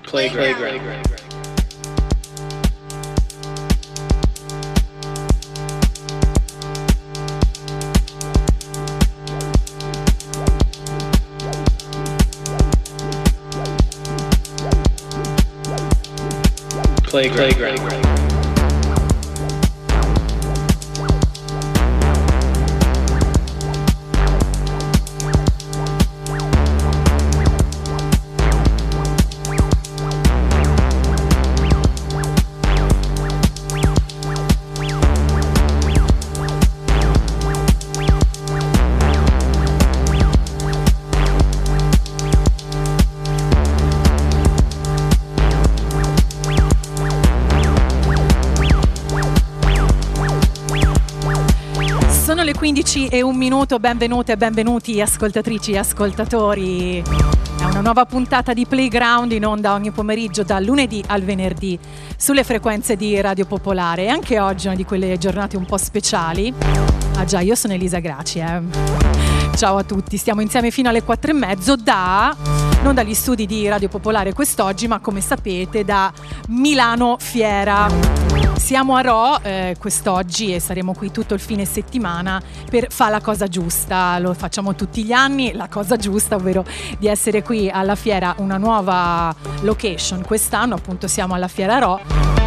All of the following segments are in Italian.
Playground. Playground. Sono le 15:01, benvenute e benvenuti ascoltatrici e ascoltatori. È una nuova puntata di Playground in onda ogni pomeriggio dal lunedì al venerdì sulle frequenze di Radio Popolare. E anche oggi è una di quelle giornate un po' speciali. Ah già, io sono Elisa Graci. Ciao a tutti, stiamo insieme fino alle 4:30 non dagli studi di Radio Popolare quest'oggi, ma come sapete da Milano Fiera. Siamo a Rho quest'oggi e saremo qui tutto il fine settimana per Fa la cosa giusta. Lo facciamo tutti gli anni, la cosa giusta, ovvero di essere qui alla fiera, una nuova location. Quest'anno appunto siamo alla Fiera Rho.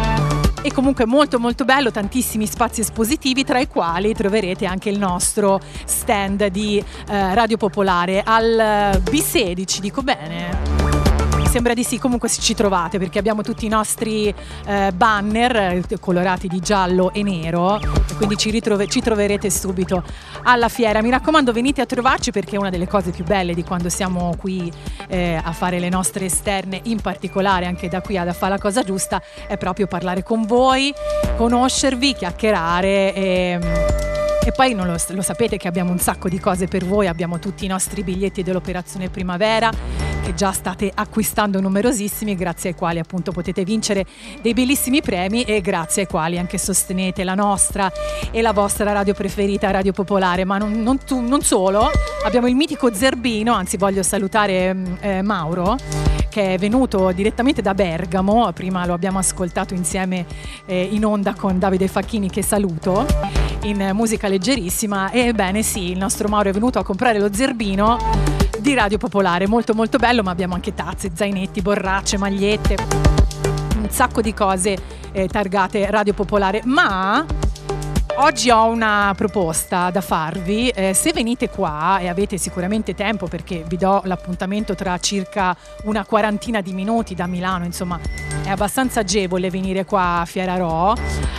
E comunque molto molto bello, tantissimi spazi espositivi, tra i quali troverete anche il nostro stand di Radio Popolare al B16, dico bene? Sembra di sì, comunque ci trovate perché abbiamo tutti i nostri banner colorati di giallo e nero e quindi ci troverete subito alla fiera. Mi raccomando, venite a trovarci perché è una delle cose più belle di quando siamo qui a fare le nostre esterne, in particolare anche da qui a Fa la cosa giusta, è proprio parlare con voi, conoscervi, chiacchierare e poi non lo sapete che abbiamo un sacco di cose per voi, abbiamo tutti i nostri biglietti dell'Operazione Primavera che già state acquistando numerosissimi, grazie ai quali appunto potete vincere dei bellissimi premi e grazie ai quali anche sostenete la nostra e la vostra radio preferita, Radio Popolare. Ma non solo, abbiamo il mitico Zerbino, anzi voglio salutare Mauro che è venuto direttamente da Bergamo, prima lo abbiamo ascoltato insieme in onda con Davide Facchini, che saluto, in musica leggerissima. E bene sì, il nostro Mauro è venuto a comprare lo Zerbino di Radio Popolare, molto molto bello, ma abbiamo anche tazze, zainetti, borracce, magliette, un sacco di cose targate Radio Popolare. Ma oggi ho una proposta da farvi, se venite qua e avete sicuramente tempo, perché vi do l'appuntamento tra circa una quarantina di minuti da Milano, insomma è abbastanza agevole venire qua a Fiera Rho.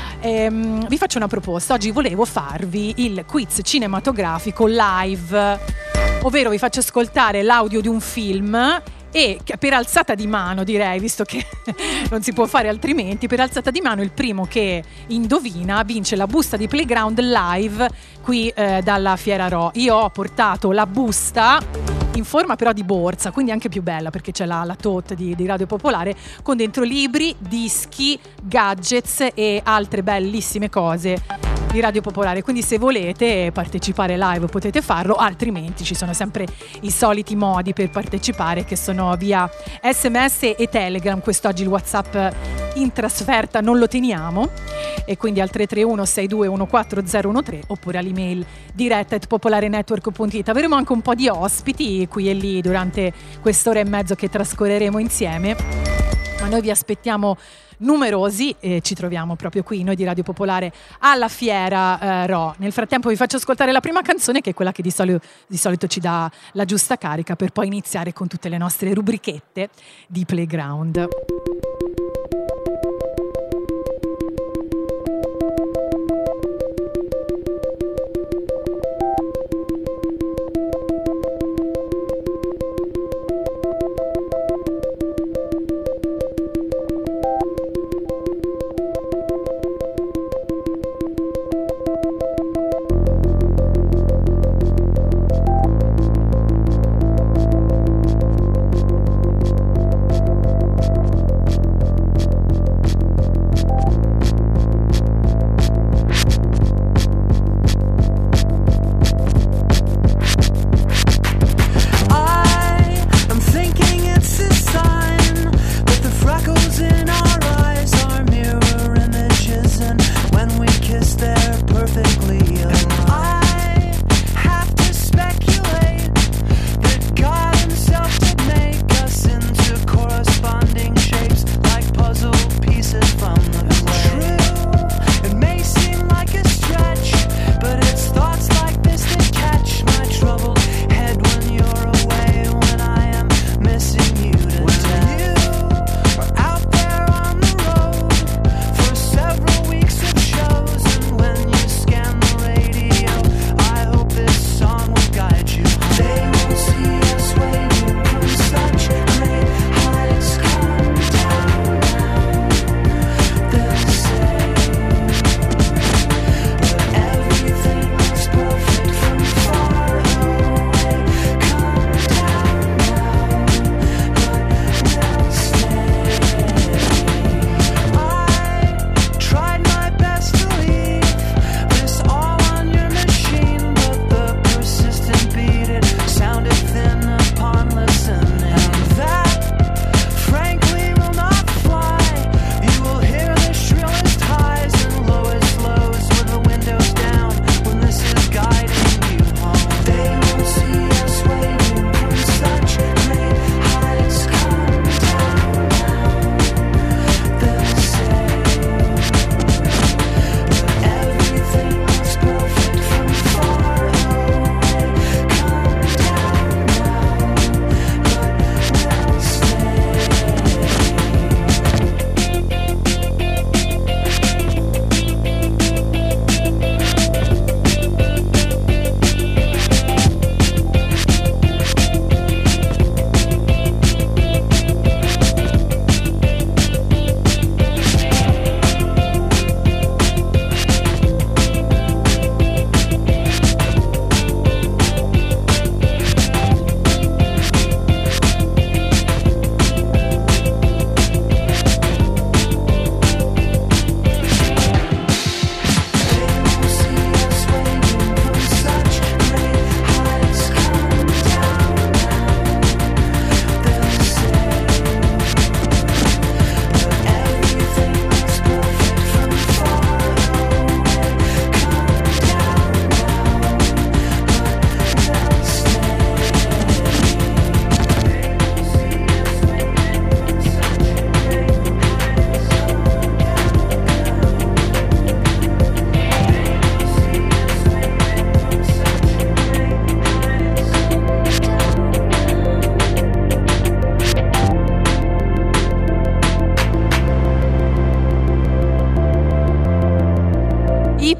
Vi faccio una proposta, oggi volevo farvi il quiz cinematografico live, ovvero vi faccio ascoltare l'audio di un film e per alzata di mano, direi, visto che non si può fare altrimenti, per alzata di mano il primo che indovina vince la busta di Playground live qui dalla Fiera Rho. Io ho portato la busta in forma però di borsa, quindi anche più bella perché c'è la tote di Radio Popolare con dentro libri, dischi, gadgets e altre bellissime cose di Radio Popolare. Quindi se volete partecipare live potete farlo, altrimenti ci sono sempre i soliti modi per partecipare, che sono via SMS e Telegram. Quest'oggi il WhatsApp in trasferta non lo teniamo, e quindi al 331 6214013 oppure all'email diretta@popolarenetwork.it. Avremo anche un po' di ospiti qui e lì durante quest'ora e mezzo che trascorreremo insieme, ma noi vi aspettiamo numerosi e ci troviamo proprio qui, noi di Radio Popolare, alla Fiera Rho. Nel frattempo vi faccio ascoltare la prima canzone, che è quella che di solito ci dà la giusta carica, per poi iniziare con tutte le nostre rubrichette di Playground.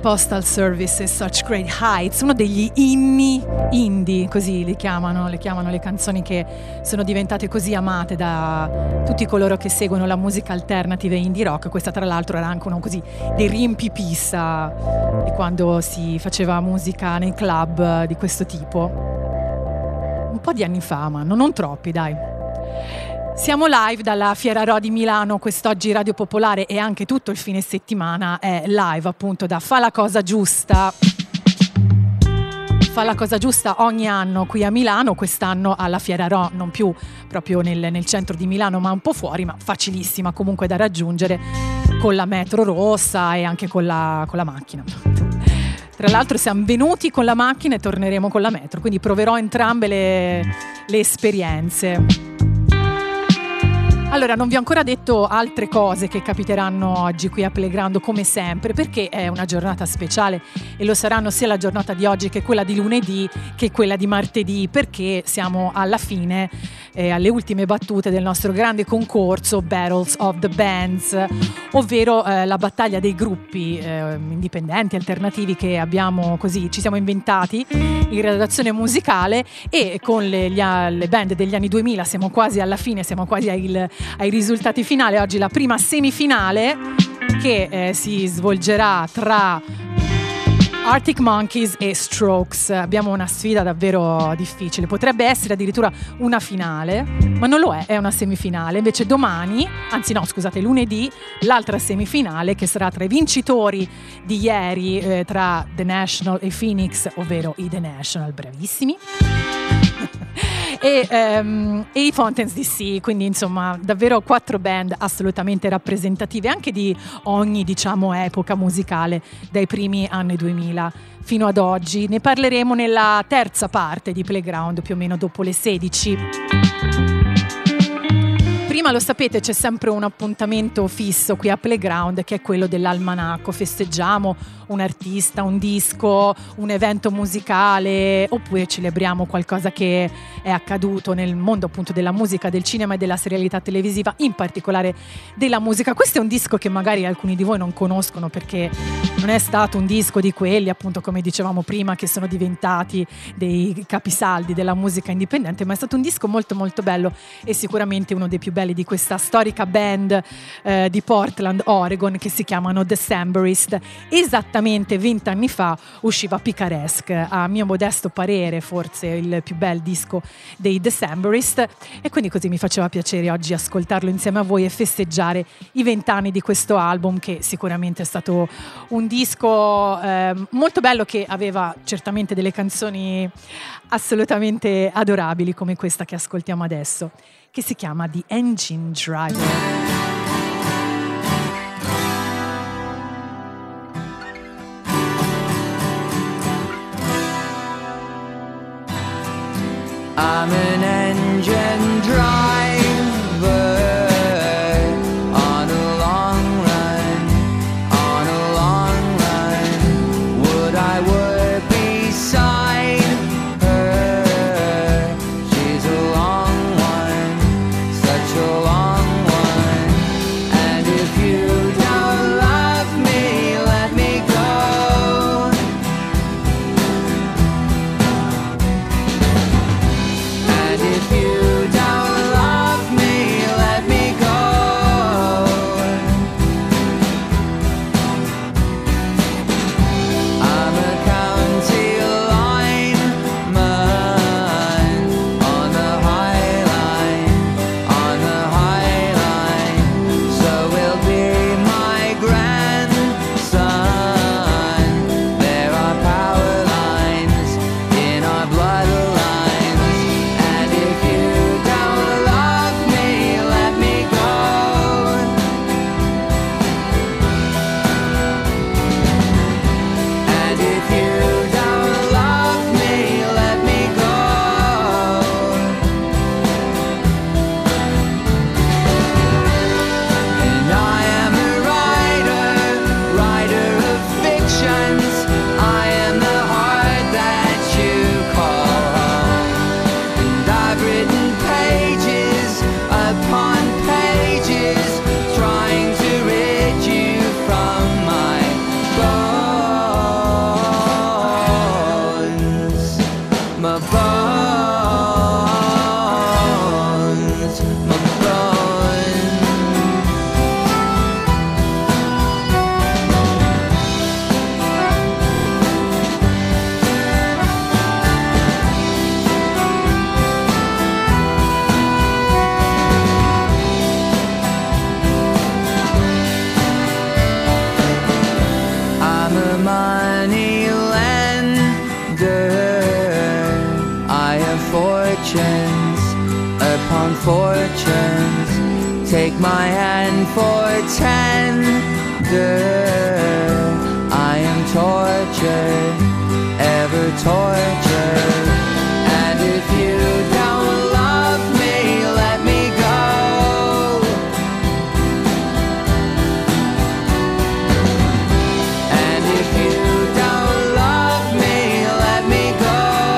Postal Service e Such Great Heights, uno degli inni indie, così le chiamano le canzoni che sono diventate così amate da tutti coloro che seguono la musica alternative e indie rock. Questa tra l'altro era anche uno così dei riempipista di quando si faceva musica nei club di questo tipo, un po' di anni fa, ma non troppi, dai. Siamo live dalla Fiera Ro di Milano, quest'oggi Radio Popolare e anche tutto il fine settimana è live appunto da Fa la Cosa Giusta. Fa la Cosa Giusta ogni anno qui a Milano, quest'anno alla Fiera Ro, non più proprio nel centro di Milano ma un po' fuori, ma facilissima comunque da raggiungere con la metro rossa e anche con la macchina. Tra l'altro siamo venuti con la macchina e torneremo con la metro, quindi proverò entrambe le esperienze. Allora, non vi ho ancora detto altre cose che capiteranno oggi qui a Playground, come sempre, perché è una giornata speciale e lo saranno sia la giornata di oggi che quella di lunedì che quella di martedì, perché siamo alla fine, alle ultime battute del nostro grande concorso Battles of the Bands, ovvero la battaglia dei gruppi indipendenti, alternativi che abbiamo così, ci siamo inventati in redazione musicale, e con le band degli anni 2000 siamo quasi alla fine, siamo quasi ai risultati finali. Oggi la prima semifinale che si svolgerà tra Arctic Monkeys e Strokes. Abbiamo una sfida davvero difficile, potrebbe essere addirittura una finale, ma non lo è una semifinale. Invece domani, anzi no scusate, lunedì, l'altra semifinale che sarà tra i vincitori di ieri, tra The National e Phoenix, ovvero i The National, bravissimi, e i Fountains DC, quindi insomma davvero 4 band assolutamente rappresentative anche di ogni, diciamo, epoca musicale dai primi anni 2000 fino ad oggi. Ne parleremo nella terza parte di Playground, più o meno dopo le 16. Prima, lo sapete, c'è sempre un appuntamento fisso qui a Playground, che è quello dell'almanacco. Festeggiamo un artista, un disco, un evento musicale, oppure celebriamo qualcosa che è accaduto nel mondo appunto della musica, del cinema e della serialità televisiva, in particolare della musica. Questo è un disco che magari alcuni di voi non conoscono, perché non è stato un disco di quelli, appunto, come dicevamo prima, che sono diventati dei capisaldi della musica indipendente, ma è stato un disco molto molto bello e sicuramente uno dei più belli di questa storica band di Portland, Oregon, che si chiamano Decemberist. Esattamente 20 anni fa usciva Picaresque, a mio modesto parere forse il più bel disco dei Decemberist, e quindi così mi faceva piacere oggi ascoltarlo insieme a voi e festeggiare i 20 anni di questo album, che sicuramente è stato un disco molto bello, che aveva certamente delle canzoni assolutamente adorabili come questa che ascoltiamo adesso, che si chiama The Engine Driver. I'm an engine driver on a long run, on a long run. Would I work beside her? She's a long one, such a long one. And if you don't love me, let me go. my bones, my bones. I'm a money lender, I have fortunes upon fortunes. Take my hand for tender, I am tortured, ever tortured. And if you don't love me, let me go. And if you don't love me, let me go.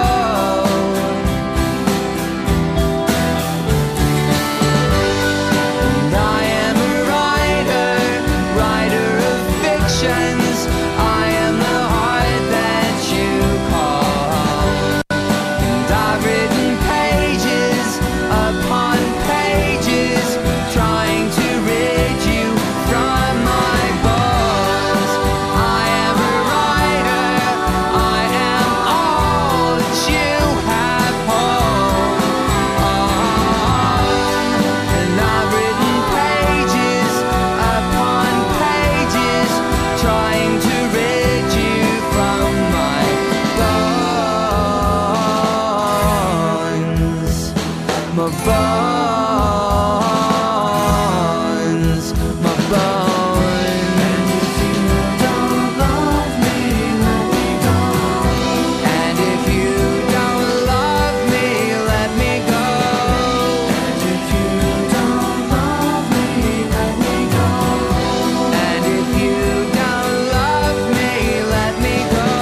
And I am a writer, writer of fictions. I am the heart that you call. And I've written pages upon pages, trying to rid you from my bones. I am a writer, I am all that you have home. And I've written pages upon pages, trying to rid you from my bones, my bones, my bones. And if you don't love me, let me go. And if you don't love me, let me go. And if you don't love me, let me go. And if you don't love me, let me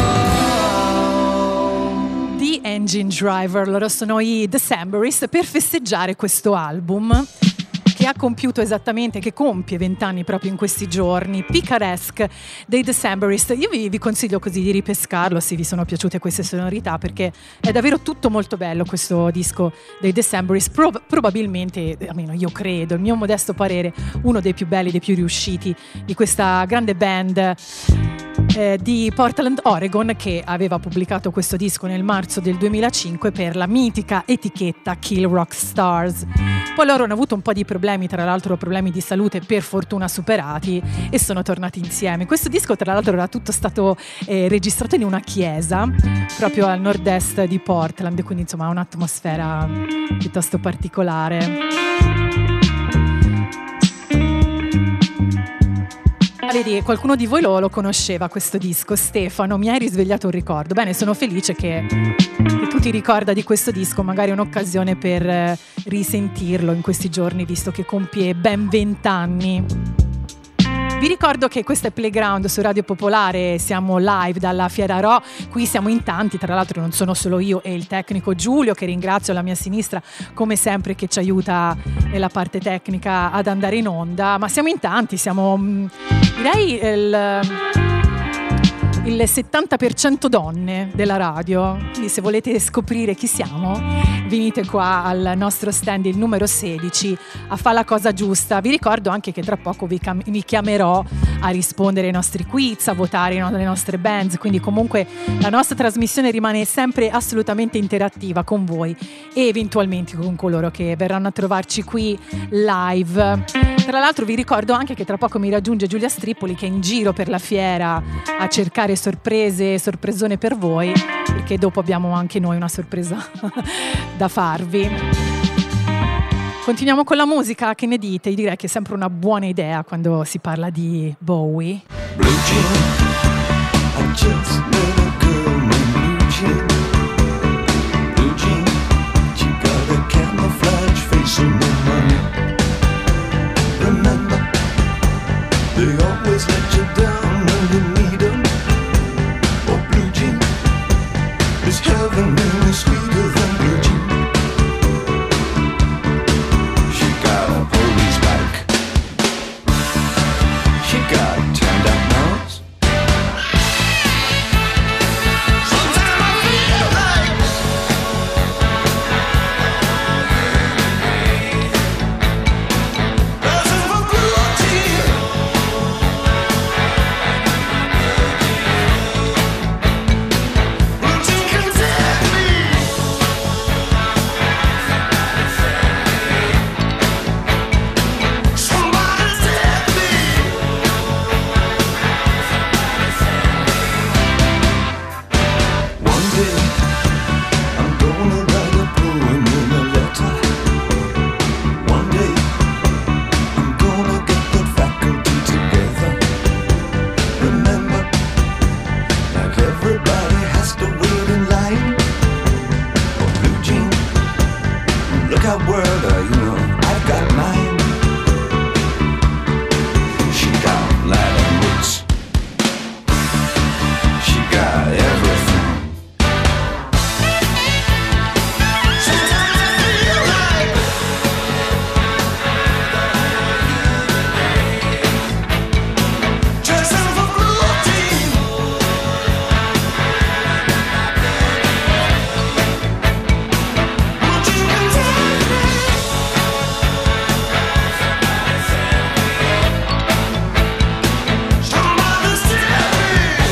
go. The Engine Driver, loro sono i Decemberists, per festeggiare questo album che ha compiuto esattamente, che compie 20 anni proprio in questi giorni, Picaresque dei Decemberists. Io vi consiglio così di ripescarlo se vi sono piaciute queste sonorità, perché è davvero tutto molto bello questo disco dei Decemberists, probabilmente, almeno io credo, il mio modesto parere, uno dei più belli, dei più riusciti di questa grande band di Portland, Oregon, che aveva pubblicato questo disco nel marzo del 2005 per la mitica etichetta Kill Rock Stars. Poi loro hanno avuto un po' di problemi, tra l'altro problemi di salute per fortuna superati, e sono tornati insieme. Questo disco tra l'altro era tutto stato registrato in una chiesa proprio al nord-est di Portland, quindi insomma ha un'atmosfera piuttosto particolare. Vedi, qualcuno di voi lo conosceva questo disco. Stefano, mi hai risvegliato un ricordo. Bene, sono felice che tu ti ricorda di questo disco, magari è un'occasione per risentirlo in questi giorni, visto che compie ben 20 anni. Vi ricordo che questo è Playground su Radio Popolare, siamo live dalla Fiera Ro, qui siamo in tanti, tra l'altro non sono solo io e il tecnico Giulio, che ringrazio alla mia sinistra come sempre, che ci aiuta nella parte tecnica ad andare in onda, ma siamo in tanti, siamo direi il 70% donne della radio, quindi se volete scoprire chi siamo venite qua al nostro stand, il numero 16, a fare la cosa giusta. Vi ricordo anche che tra poco vi chiamerò a rispondere ai nostri quiz, a votare le nostre bands, quindi comunque la nostra trasmissione rimane sempre assolutamente interattiva con voi e eventualmente con coloro che verranno a trovarci qui live. Tra l'altro vi ricordo anche che tra poco mi raggiunge Giulia Stripoli, che è in giro per la fiera a cercare sorpresone per voi, perché dopo abbiamo anche noi una sorpresa da farvi. Continuiamo con la musica, che ne dite? Io direi che è sempre una buona idea quando si parla di Bowie. Blue Jean, I just met a girl named Blue Jean. Blue Jean, she got a camouflage face and no money. Remember, they always let you down when you need them. Oh, Blue Jean, is heaven really sweeter than Blue Jean? She got a police bike. She got turned up nose. Sometimes I feel world, I've got mine. She got Latin roots. She got everything. Sometimes I feel like dressing for routine. But you can tell me somebody send me.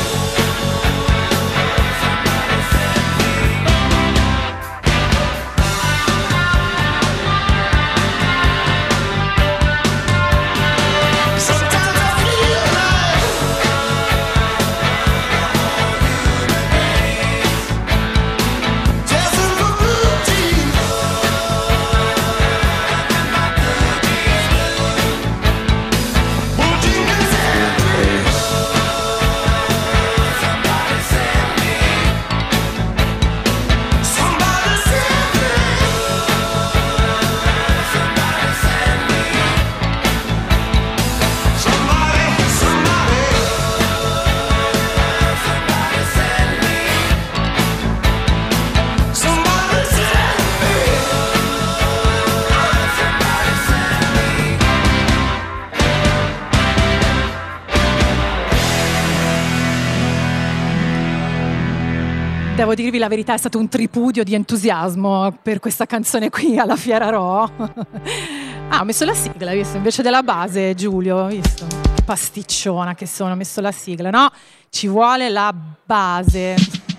Sometimes I feel like dressing for routine. But you can tell me somebody send me. Somebody send me. Devo dirvi la verità, è stato un tripudio di entusiasmo per questa canzone qui alla Fiera Ro. Ho messo la sigla, hai visto? Invece della base, Giulio, hai visto? Che pasticciona che sono, ho messo la sigla. No, ci vuole la base.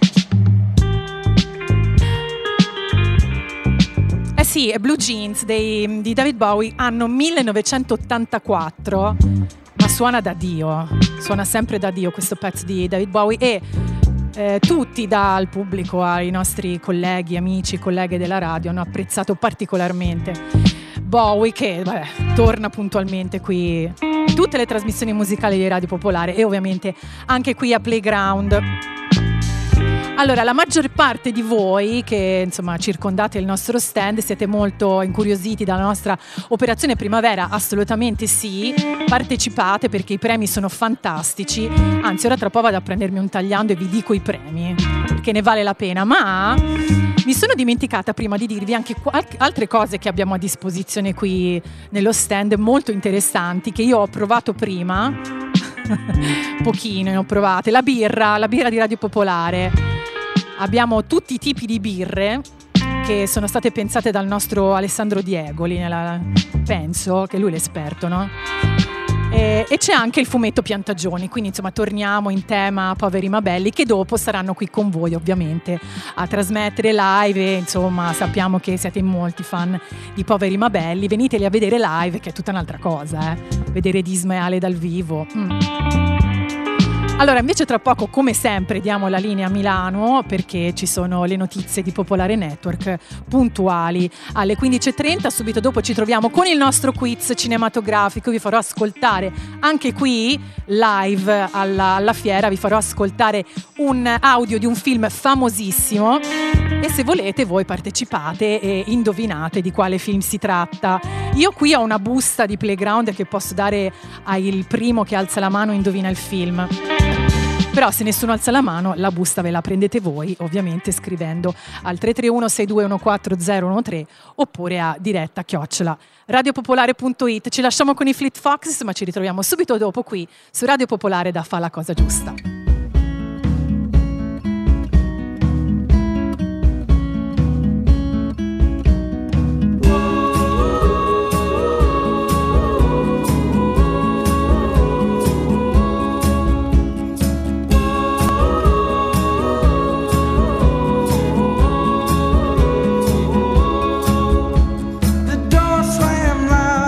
Eh sì, è Blue Jeans di David Bowie, anno 1984, ma suona da Dio, suona sempre da Dio questo pezzo di David Bowie e tutti dal pubblico ai nostri colleghi, amici, colleghe della radio hanno apprezzato particolarmente Bowie che torna puntualmente qui in tutte le trasmissioni musicali di Radio Popolare e ovviamente anche qui a Playground. Allora, la maggior parte di voi che insomma circondate il nostro stand siete molto incuriositi dalla nostra operazione primavera, assolutamente sì, partecipate perché i premi sono fantastici, anzi ora tra poco vado a prendermi un tagliando e vi dico i premi, perché ne vale la pena, ma mi sono dimenticata prima di dirvi anche altre cose che abbiamo a disposizione qui nello stand molto interessanti che io ho provato prima, pochino ne ho provate, la birra di Radio Popolare. Abbiamo tutti i tipi di birre che sono state pensate dal nostro Alessandro Diegoli, penso che lui è l'esperto, no? E c'è anche il fumetto Piantagioni, quindi insomma torniamo in tema Poveri ma Belli, che dopo saranno qui con voi ovviamente a trasmettere live e insomma sappiamo che siete in molti fan di Poveri ma Belli, veniteli a vedere live che è tutta un'altra cosa, vedere Dismaale dal vivo. Allora, invece tra poco, come sempre, diamo la linea a Milano perché ci sono le notizie di Popolare Network puntuali alle 15.30. Subito dopo ci troviamo con il nostro quiz cinematografico. Vi farò ascoltare anche qui, live alla fiera, vi farò ascoltare un audio di un film famosissimo e se volete voi partecipate e indovinate di quale film si tratta. Io qui ho una busta di Playground che posso dare al primo che alza la mano e indovina il film. Però se nessuno alza la mano, la busta ve la prendete voi, ovviamente scrivendo al 331-6214013 oppure a diretta@radiopopolare.it. Ci lasciamo con i Fleet Foxes, ma ci ritroviamo subito dopo qui su Radio Popolare da Fa la cosa giusta.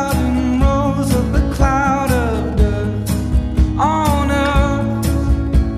On us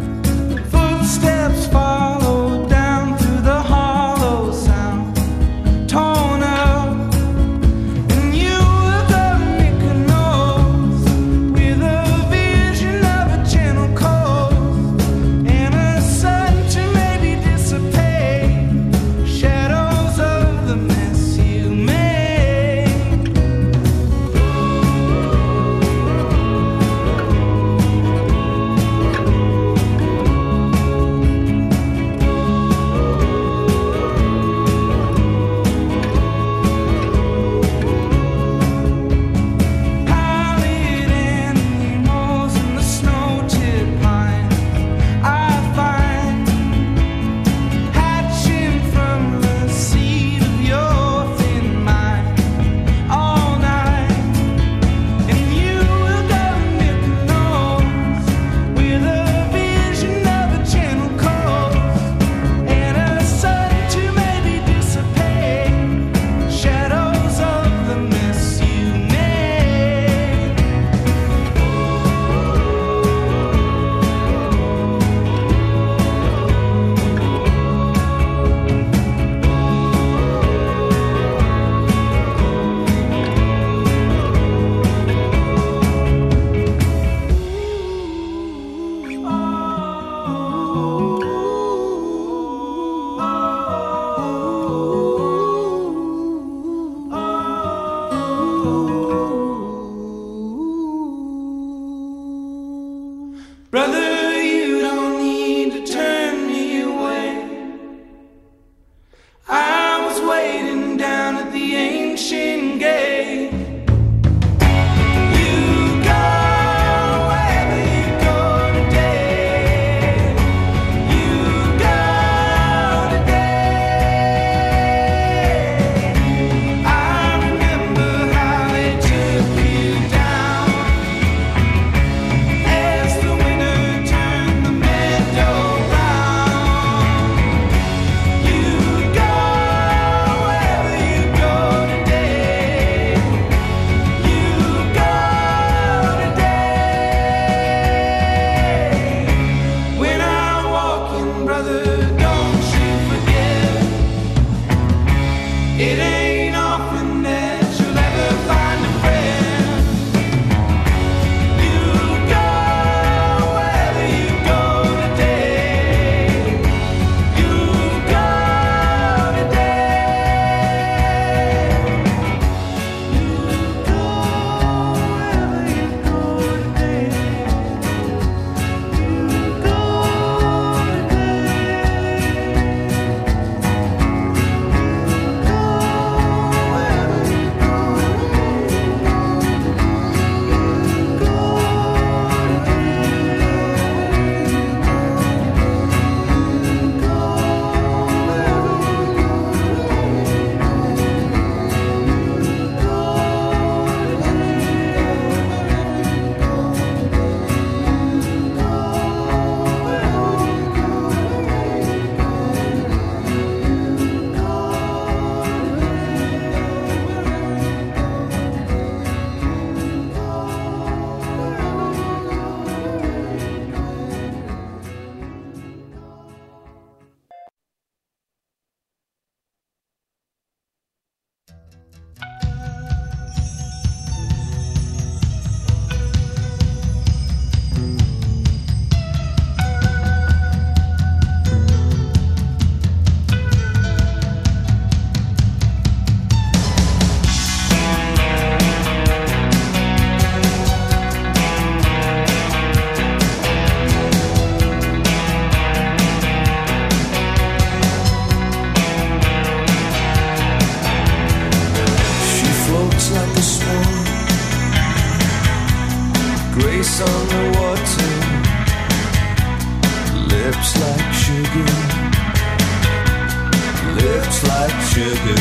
sugar.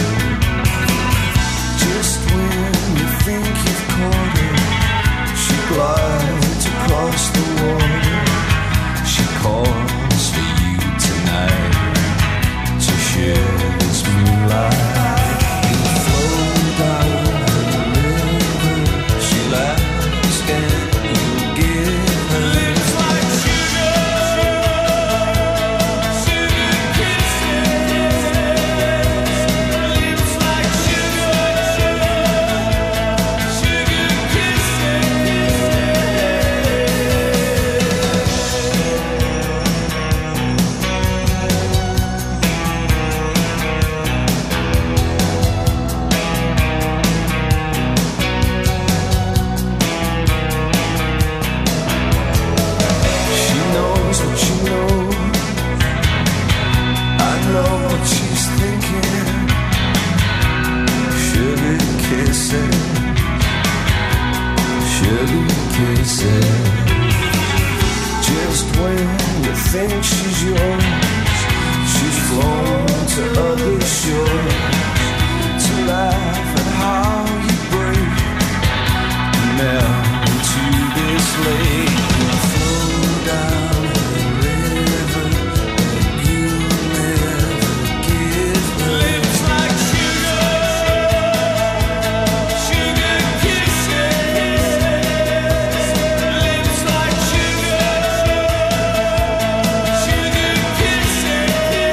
Just when you think you've caught her, she glides across the water. She calls for you tonight to share this moonlight. You flow down the river, she laughs and you give her lips like sugar, sugar kisses. Lips like sugar, sugar kisses. She knows what you know. I know what she's thinking. Sugar kisses, sugar kisses. Just when you think she's yours, she's flown to other shores to laugh at how you break and melt into this lake. You flow down the river, but you never give her lips like sugar, sugar kisses. Lips like sugar, sugar kisses.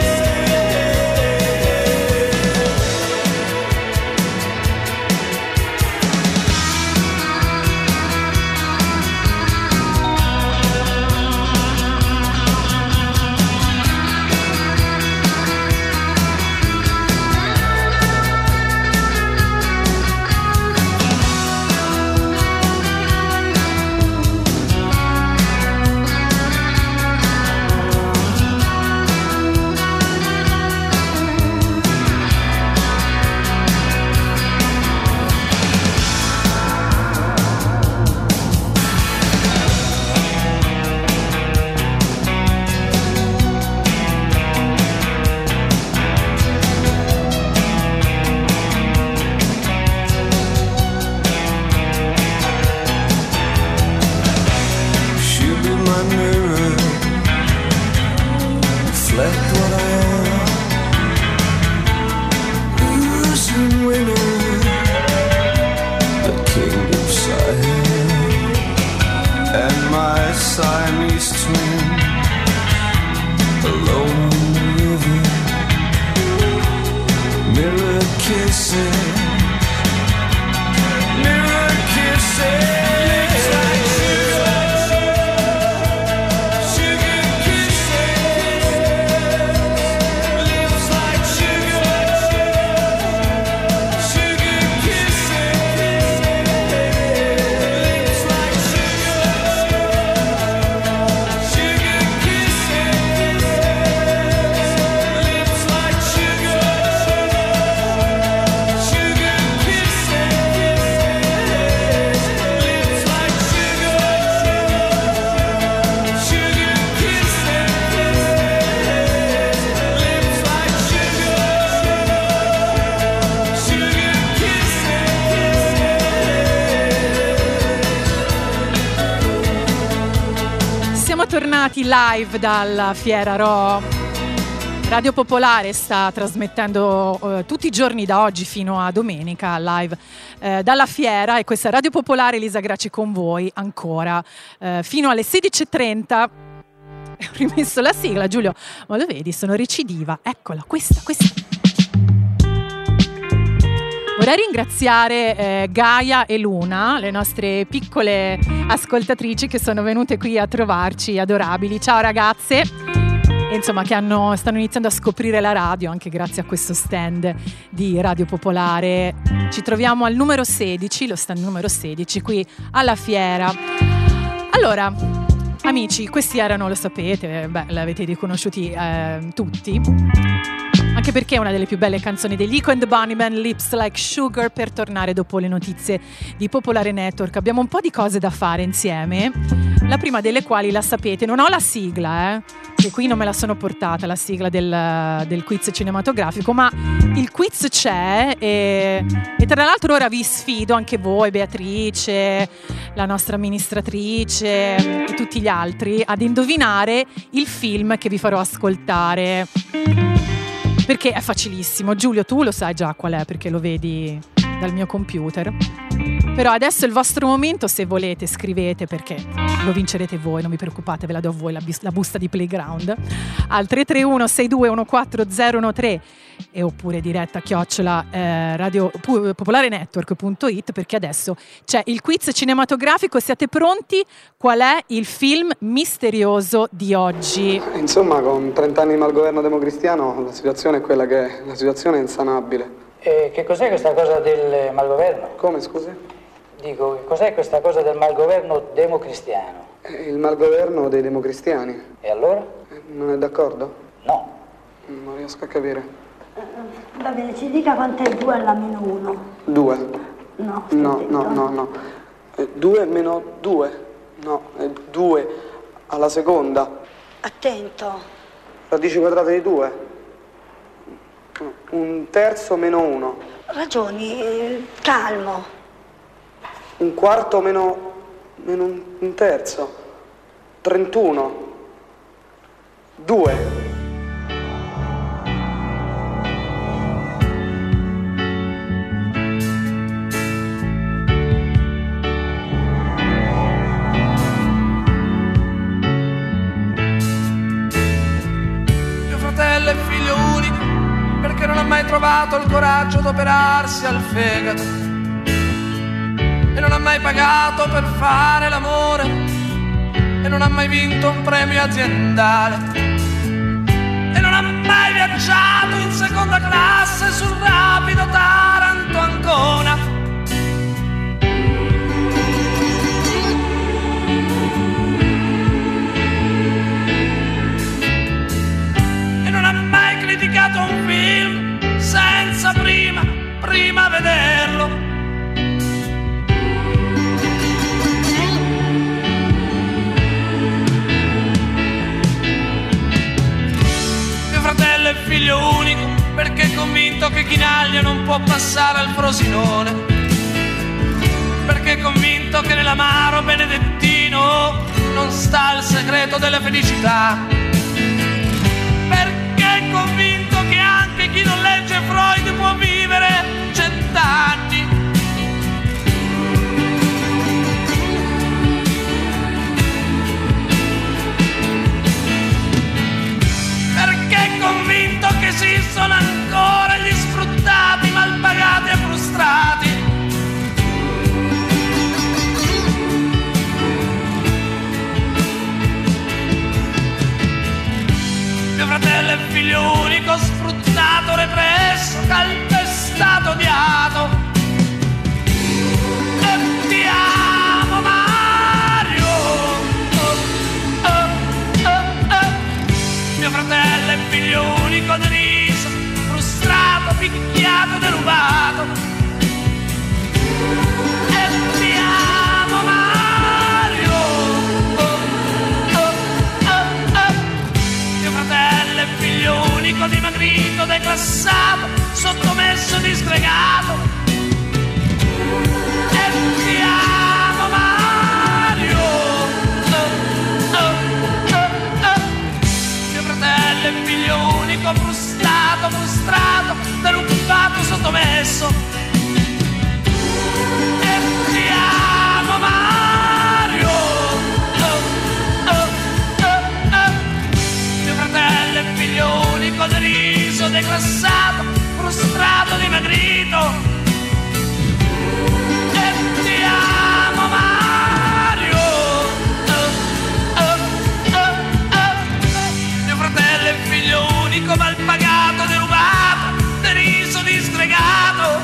She'll be my mirror, reflect what I am. Losing winner, the king of Siam, and my Siamese twin, alone in the river, mirror kissing, mirror kissing. Lips like sugar, sugar kisses. Lips like sugar, sugar kisses. Lips like sugar, sugar kisses. Lips like sugar, sugar tornati live dalla Fiera Ro. Radio Popolare sta trasmettendo tutti i giorni da oggi fino a domenica live dalla Fiera, e questa è Radio Popolare, Elisa Graci con voi ancora fino alle 16:30. Ho rimesso la sigla, Giulio, ma lo vedi, sono recidiva. Eccola, questa. Vorrei ringraziare Gaia e Luna, le nostre piccole ascoltatrici che sono venute qui a trovarci, adorabili. Ciao ragazze, e insomma che stanno iniziando a scoprire la radio anche grazie a questo stand di Radio Popolare. Ci troviamo al numero 16, lo stand numero 16 qui alla Fiera. Allora, amici, questi erano, lo sapete, l'avete riconosciuti tutti. anche perché è una delle più belle canzoni degli Eco and the Bunnymen, Lips Like Sugar, per tornare dopo le notizie di Popolare Network. Abbiamo un po' di cose da fare insieme, la prima delle quali la sapete, non ho la sigla, che qui non me la sono portata, la sigla del quiz cinematografico, ma il quiz c'è e tra l'altro ora vi sfido anche voi, Beatrice, la nostra amministratrice e tutti gli altri, ad indovinare il film che vi farò ascoltare, perché è facilissimo. Giulio, tu lo sai già qual è perché lo vedi dal mio computer, però adesso è il vostro momento. Se volete scrivete, perché lo vincerete voi, non vi preoccupate, ve la do a voi la busta di Playground al 331 6214013 e oppure diretta @popolarenetwork.it, perché adesso c'è il quiz cinematografico. Siate pronti? Qual è il film misterioso di oggi? Insomma, con 30 anni di malgoverno democristiano la situazione è quella che è, la situazione è insanabile. Che cos'è questa cosa del malgoverno? Come, scusi? Dico, che cos'è questa cosa del malgoverno democristiano? Il malgoverno dei democristiani. E allora? Non è d'accordo? No. Non riesco a capire. Va bene, ci dica quant'è 2 alla meno 1. 2. No, No. 2 meno 2. No, è 2 alla seconda. Attento. Radici quadrate di 2. Un terzo meno 1. Ragioni, calmo. Un quarto meno un terzo. 31. 2. Mio fratello è figlio unico perché non ha mai trovato il coraggio d'operarsi al fegato e non ha mai pagato per fare l'amore e non ha mai vinto un premio aziendale e non ha mai viaggiato in seconda classe sul rapido Taranto-Ancona e non ha mai criticato un film senza prima vederlo. Mio fratello è figlio unico perché è convinto che Chinaglia non può passare al Frosinone, perché è convinto che nell'amaro benedettino non sta il segreto della felicità, perché è convinto che anche chi non legge Freud può vivere 100 anni. Perché è convinto che esistono ancora gli sfruttati, malpagati e frustrati. Mio fratello è figlio unico, sfruttato, represso, calpestato, odiato. E ti amo, Mario. Mio fratello è figlio unico, deriso, frustrato, picchiato, derubato. E ti amo, Mario. Mio fratello è figlio unico, dimagrito, declassato, sottomesso, disgregato. E ti amo, Mario. Mio fratello è figlio unico, frustrato, derubato, sottomesso. E ti amo, Mario. Mio fratello è figlio unico, deriso, declassato, frustrato, dimagrito. E ti amo, Mario. Mio fratello è figlio unico, malpagato, derubato, deriso, disgregato.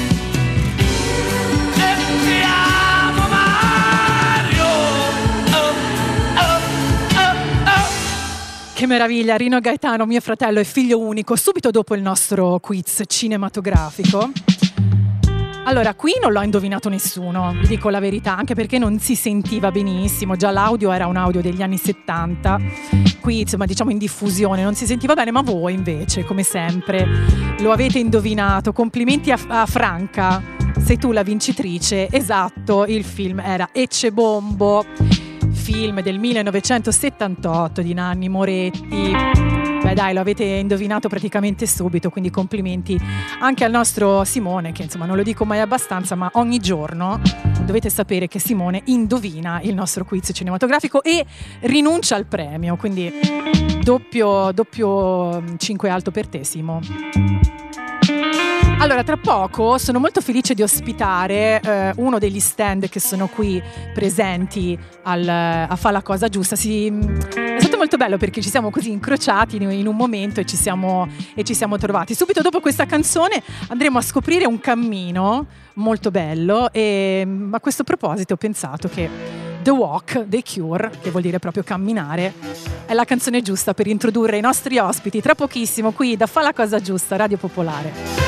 E ti amo, Mario. Che meraviglia, Rino Gaetano, mio fratello e figlio unico, subito dopo il nostro quiz cinematografico. Allora, qui non l'ho indovinato nessuno, vi dico la verità, anche perché non si sentiva benissimo, già l'audio era un audio degli anni 70, qui insomma diciamo in diffusione, non si sentiva bene, ma voi invece, come sempre, lo avete indovinato. Complimenti a Franca, sei tu la vincitrice, esatto, il film era Ecce-Bombo, film del 1978 di Nanni Moretti. Beh dai, lo avete indovinato praticamente subito, quindi complimenti anche al nostro Simone, che insomma non lo dico mai abbastanza, ma ogni giorno dovete sapere che Simone indovina il nostro quiz cinematografico e rinuncia al premio, quindi doppio 5 alto per te, Simo. Allora, tra poco sono molto felice di ospitare uno degli stand che sono qui presenti a Fa la cosa giusta. È stato molto bello perché ci siamo così incrociati in un momento e ci siamo trovati. Subito dopo questa canzone andremo a scoprire un cammino molto bello e a questo proposito ho pensato che The Walk, The Cure, che vuol dire proprio camminare, è la canzone giusta per introdurre i nostri ospiti tra pochissimo qui da Fa la cosa giusta, Radio Popolare.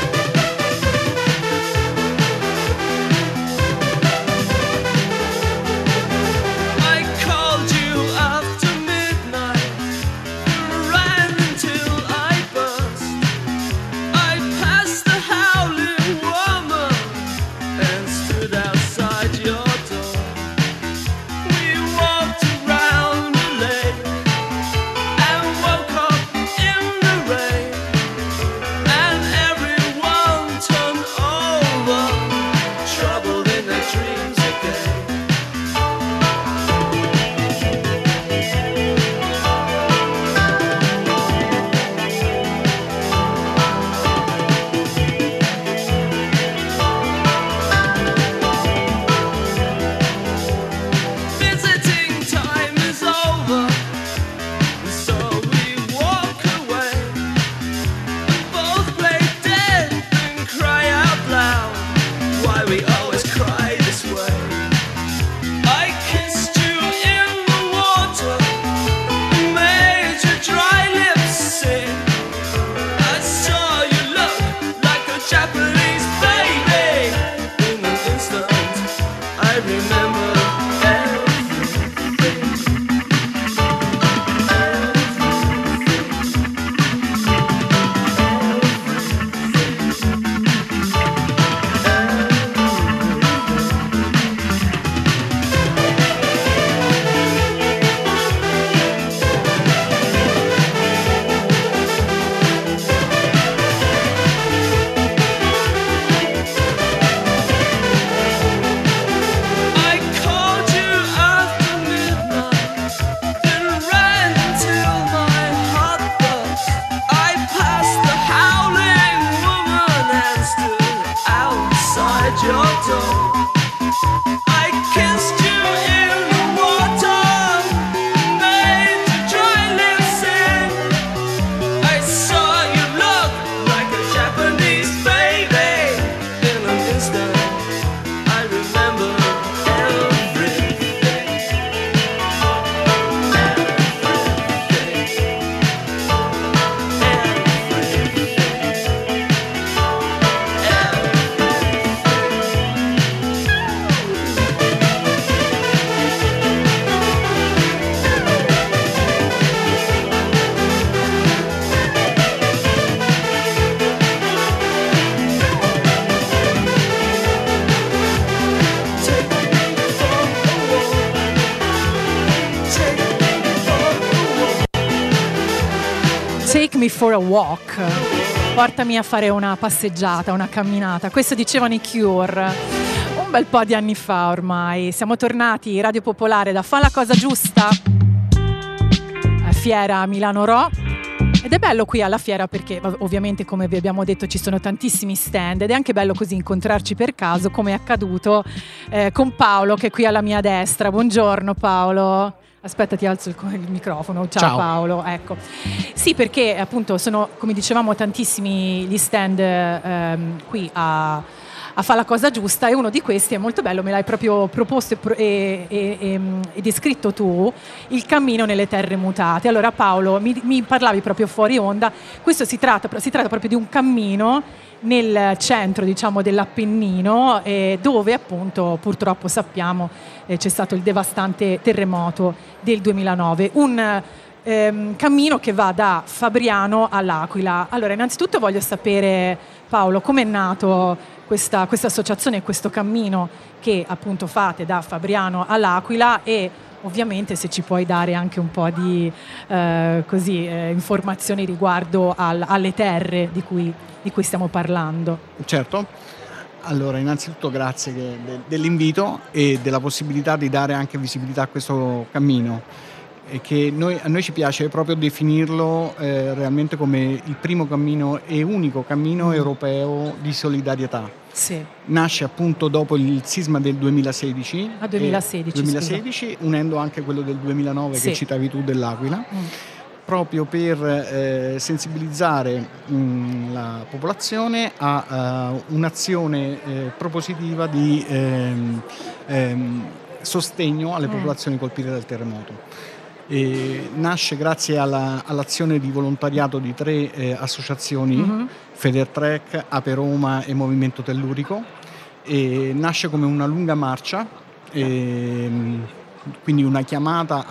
Take me for a walk, portami a fare una passeggiata, una camminata. Questo dicevano i Cure un bel po' di anni fa ormai. Siamo tornati, Radio Popolare, da Fa la cosa giusta, a Fiera Milano Ro. Ed è bello qui alla fiera perché ovviamente, come vi abbiamo detto, ci sono tantissimi stand ed è anche bello così incontrarci per caso, come è accaduto con Paolo, che è qui alla mia destra. Buongiorno Paolo. Aspetta, ti alzo il microfono. Ciao Paolo. Ecco. Sì, perché appunto sono, come dicevamo, tantissimi gli stand qui a a fare la cosa giusta, e uno di questi è molto bello, me l'hai proprio proposto e descritto tu, il cammino nelle terre mutate. Allora Paolo, mi parlavi proprio fuori onda, questo si tratta proprio di un cammino nel centro, diciamo, dell'Appennino, dove appunto purtroppo sappiamo c'è stato il devastante terremoto del 2009, un cammino che va da Fabriano all'Aquila. Allora, innanzitutto voglio sapere, Paolo, com'è nato questa associazione, questo cammino che appunto fate da Fabriano all'Aquila, e ovviamente se ci puoi dare anche un po' di informazioni riguardo alle terre di cui stiamo parlando. Certo. Allora, innanzitutto grazie dell'invito e della possibilità di dare anche visibilità a questo cammino, e che a noi ci piace proprio definirlo realmente come il primo cammino e unico cammino europeo di solidarietà. Sì. Nasce appunto dopo il sisma del 2016, 2016 unendo anche quello del 2009 sì, che citavi tu, dell'Aquila, proprio per sensibilizzare la popolazione a un'azione propositiva di sostegno alle popolazioni colpite dal terremoto. Nasce grazie all'azione di volontariato di 3 associazioni, Federtrek, Ape Roma e Movimento Tellurico, e nasce come una lunga marcia, quindi una chiamata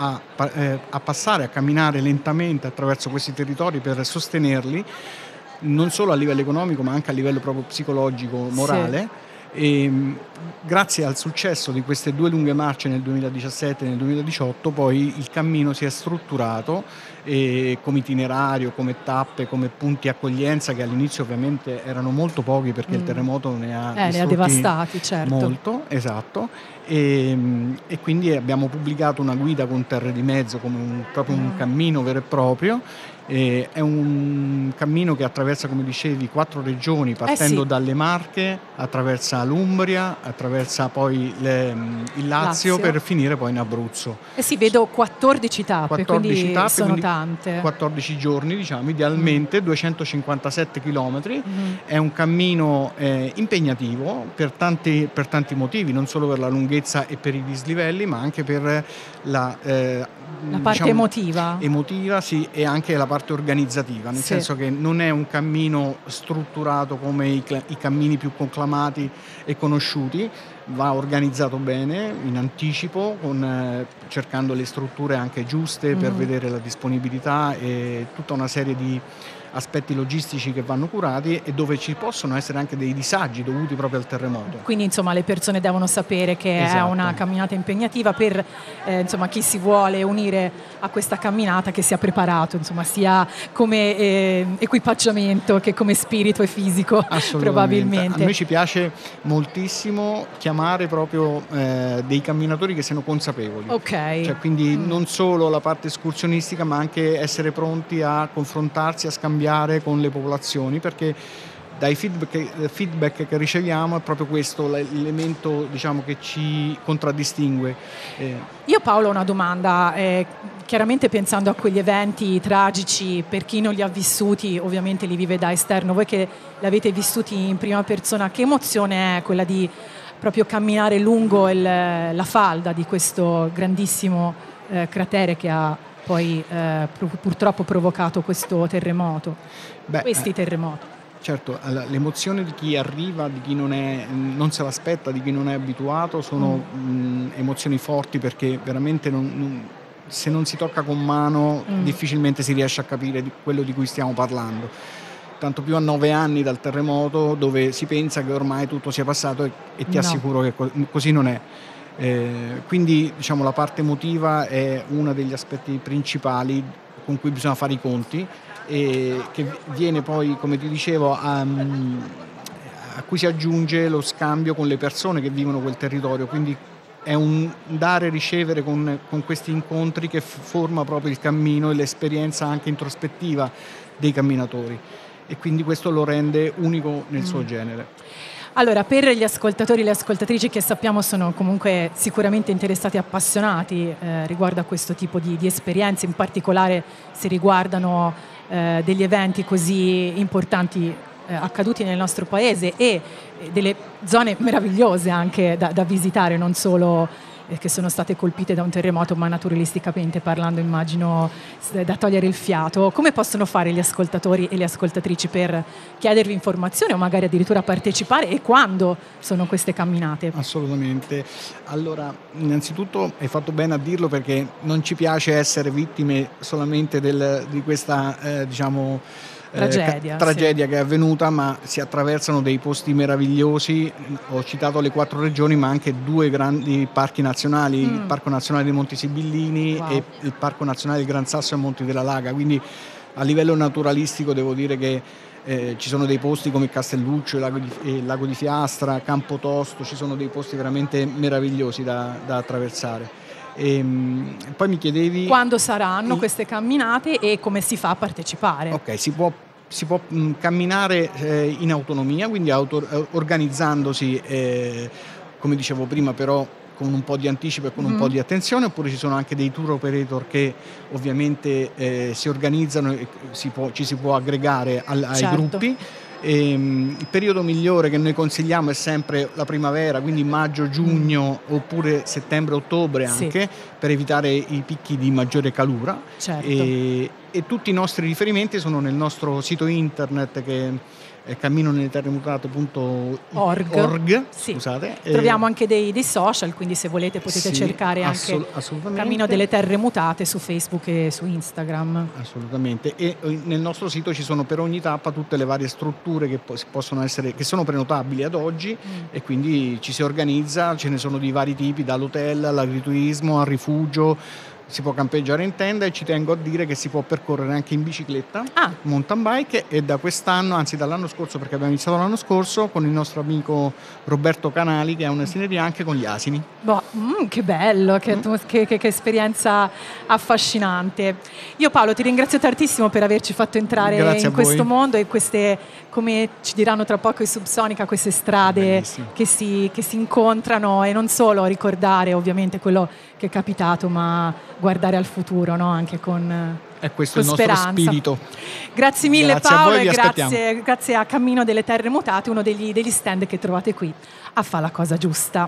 a passare, a camminare lentamente attraverso questi territori per sostenerli, non solo a livello economico ma anche a livello proprio psicologico, morale. Sì. E grazie al successo di queste 2 lunghe marce nel 2017 e nel 2018 poi il cammino si è strutturato come itinerario, come tappe, come punti accoglienza, che all'inizio ovviamente erano molto pochi perché il terremoto ne ha devastati, certo. Molto, esatto, e quindi abbiamo pubblicato una guida con terre di mezzo come proprio un cammino vero e proprio. È un cammino che attraversa, come dicevi, 4 regioni, partendo dalle Marche, attraversa l'Umbria, attraversa poi il Lazio, per finire poi in Abruzzo. Sì, vedo 14 tappe, quindi sono tante. 14 giorni, diciamo, idealmente, 257 chilometri. È un cammino impegnativo per tanti motivi, non solo per la lunghezza e per i dislivelli, ma anche per la parte emotiva, sì, e anche la parte organizzativa, nel senso che non è un cammino strutturato come i cammini più conclamati e conosciuti, va organizzato bene in anticipo, cercando le strutture anche giuste per vedere la disponibilità e tutta una serie di aspetti logistici che vanno curati, e dove ci possono essere anche dei disagi dovuti proprio al terremoto. Quindi insomma le persone devono sapere che è una camminata impegnativa per insomma chi si vuole unire a questa camminata, che sia preparato, insomma, sia come equipaggiamento che come spirito e fisico probabilmente. A noi ci piace moltissimo chiamare proprio dei camminatori che siano consapevoli. Cioè, quindi non solo la parte escursionistica, ma anche essere pronti a confrontarsi, a scambiare con le popolazioni, perché dai feedback che riceviamo è proprio questo l'elemento, diciamo, che ci contraddistingue. Io, Paolo, ho una domanda, chiaramente pensando a quegli eventi tragici, per chi non li ha vissuti, ovviamente li vive da esterno, voi che li avete vissuti in prima persona, che emozione è quella di proprio camminare lungo la falda di questo grandissimo cratere che ha poi purtroppo provocato questo terremoto, questi terremoti? Certo, l'emozione di chi arriva, di chi non se l'aspetta, di chi non è abituato, sono emozioni forti, perché veramente se non si tocca con mano difficilmente si riesce a capire di quello di cui stiamo parlando. Tanto più a 9 anni dal terremoto, dove si pensa che ormai tutto sia passato, e ti assicuro che così non è. Quindi, diciamo, la parte emotiva è uno degli aspetti principali con cui bisogna fare i conti, e che viene poi, come ti dicevo, a cui si aggiunge lo scambio con le persone che vivono quel territorio. Quindi è un dare e ricevere con questi incontri che forma proprio il cammino e l'esperienza anche introspettiva dei camminatori, e quindi questo lo rende unico nel suo genere. Allora, per gli ascoltatori e le ascoltatrici che sappiamo sono comunque sicuramente interessati e appassionati riguardo a questo tipo di esperienze, in particolare se riguardano degli eventi così importanti accaduti nel nostro paese e delle zone meravigliose anche da visitare, non solo che sono state colpite da un terremoto, ma naturalisticamente parlando immagino da togliere il fiato. Come possono fare gli ascoltatori e le ascoltatrici per chiedervi informazioni o magari addirittura partecipare, e quando sono queste camminate? Assolutamente. Allora, innanzitutto hai fatto bene a dirlo, perché non ci piace essere vittime solamente di questa tragedia che è avvenuta, ma si attraversano dei posti meravigliosi. Ho citato le 4 regioni, ma anche 2 grandi parchi nazionali, il Parco Nazionale dei Monti Sibillini e il Parco Nazionale del Gran Sasso e Monti della Laga. Quindi a livello naturalistico devo dire che ci sono dei posti come Castelluccio, il Lago di Fiastra, Campotosto, ci sono dei posti veramente meravigliosi da attraversare. Poi mi chiedevi quando saranno queste camminate e come si fa a partecipare. Ok, si può camminare in autonomia, quindi organizzandosi, come dicevo prima, però con un po' di anticipo e con un po' di attenzione, oppure ci sono anche dei tour operator che ovviamente si organizzano e ci si può aggregare ai gruppi. Il periodo migliore che noi consigliamo è sempre la primavera, quindi maggio, giugno oppure settembre, ottobre anche, per evitare i picchi di maggiore calura. E tutti i nostri riferimenti sono nel nostro sito internet, che è camminonelleterremotate.org. Scusate. Troviamo anche dei social, quindi se volete potete cercare anche Cammino delle Terre Mutate su Facebook e su Instagram. Assolutamente. E nel nostro sito ci sono per ogni tappa tutte le varie strutture che possono essere, che sono prenotabili ad oggi, e quindi ci si organizza, ce ne sono di vari tipi, dall'hotel all'agriturismo al rifugio. Si può campeggiare in tenda, e ci tengo a dire che si può percorrere anche in bicicletta, mountain bike, e da quest'anno, anzi dall'anno scorso, perché abbiamo iniziato l'anno scorso, con il nostro amico Roberto Canali, che ha una sineria anche con gli asini. Che bello, che esperienza affascinante. Io, Paolo, ti ringrazio tantissimo per averci fatto entrare in questo mondo, e queste, come ci diranno tra poco i Subsonica, queste strade che si incontrano, e non solo ricordare ovviamente quello che è capitato, ma guardare al futuro, no? Anche con questo è il nostro speranza. spirito. Grazie mille, grazie Paolo, a voi, e grazie a Cammino delle Terre Mutate, uno degli stand che trovate qui a Fa la Cosa Giusta.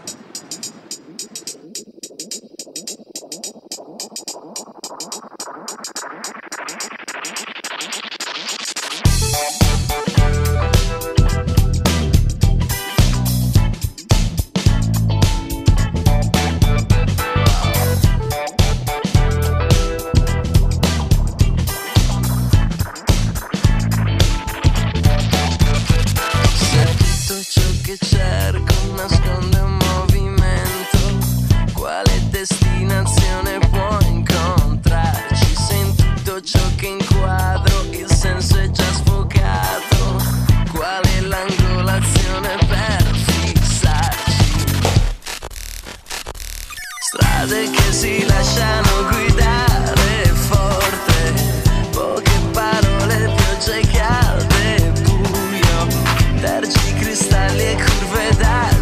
Strade che si lasciano guidare forte, poche parole, piogge calde, buio, tergi, cristalli e curve d'aria.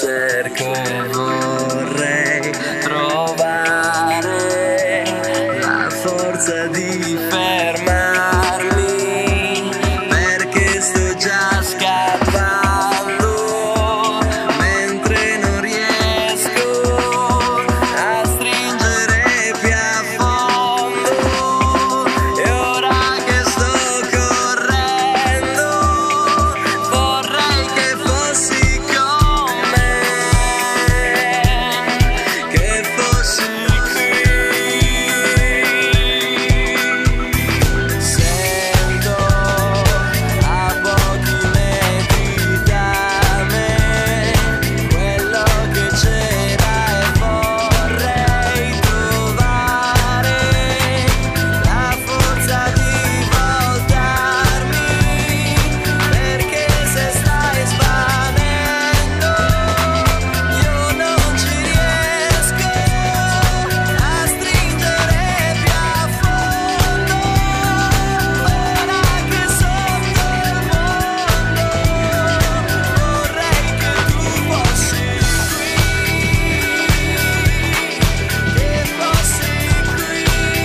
cerco e vorrei trovare la forza di fermarmi, perché sto già scappando, mentre non riesco a stringere più a fondo. E ora che sto correndo vorrei che fossi con me, che fossi qui. Sento a pochi metri da me quello che c'era e vorrei trovare la forza di voltarmi, perché se stai svanendo io non ci riesco a stringere più a fondo. Ora che sotto il mondo vorrei che tu fossi qui, che fossi qui.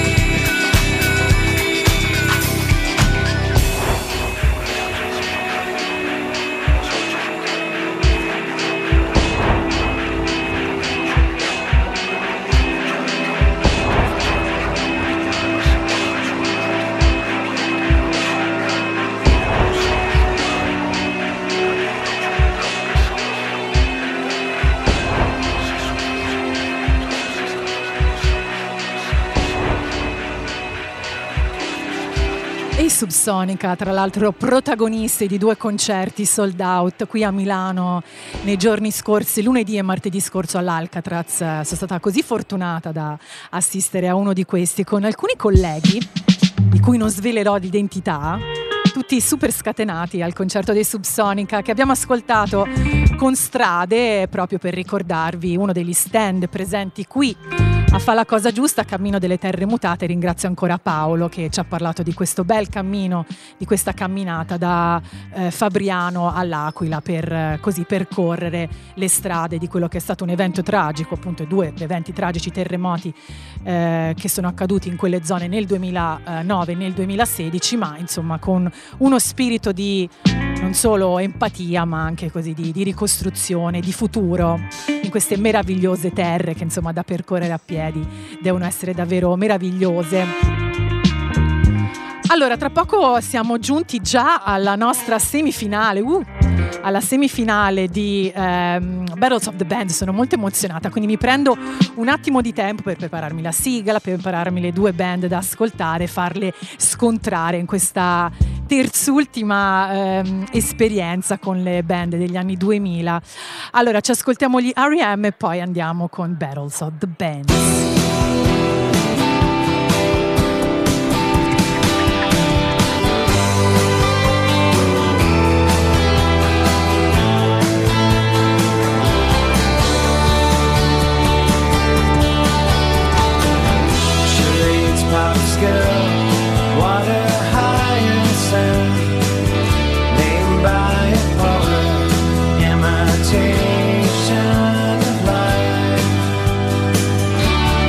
E i Subsonica, tra l'altro protagonisti di 2 concerti sold out qui a Milano nei giorni scorsi, lunedì e martedì scorso all'Alcatraz. Sono stata così fortunata da assistere a uno di questi con alcuni colleghi, di cui non svelerò l'identità, tutti super scatenati al concerto dei Subsonica, che abbiamo ascoltato con Strade proprio per ricordarvi uno degli stand presenti qui a Fa la cosa giusta, Cammino delle Terre Mutate. Ringrazio ancora Paolo che ci ha parlato di questo bel cammino, di questa camminata da Fabriano all'Aquila per così percorrere le strade di quello che è stato un evento tragico, appunto 2 eventi tragici, terremoti che sono accaduti in quelle zone nel 2009 e nel 2016, ma insomma con uno spirito di non solo empatia ma anche così di ricostruzione, di futuro in queste meravigliose terre che insomma da percorrere a piedi devono essere davvero meravigliose. Allora, tra poco siamo giunti già alla nostra semifinale, alla semifinale di Battles of the Band. Sono molto emozionata, quindi mi prendo un attimo di tempo per prepararmi la sigla, per prepararmi le 2 band da ascoltare, farle scontrare in questa terzultima esperienza con le band degli anni 2000. Allora, ci ascoltiamo gli R.E.M. e poi andiamo con Battles of the Band. Water hyacinth, named by a poet, imitation of life.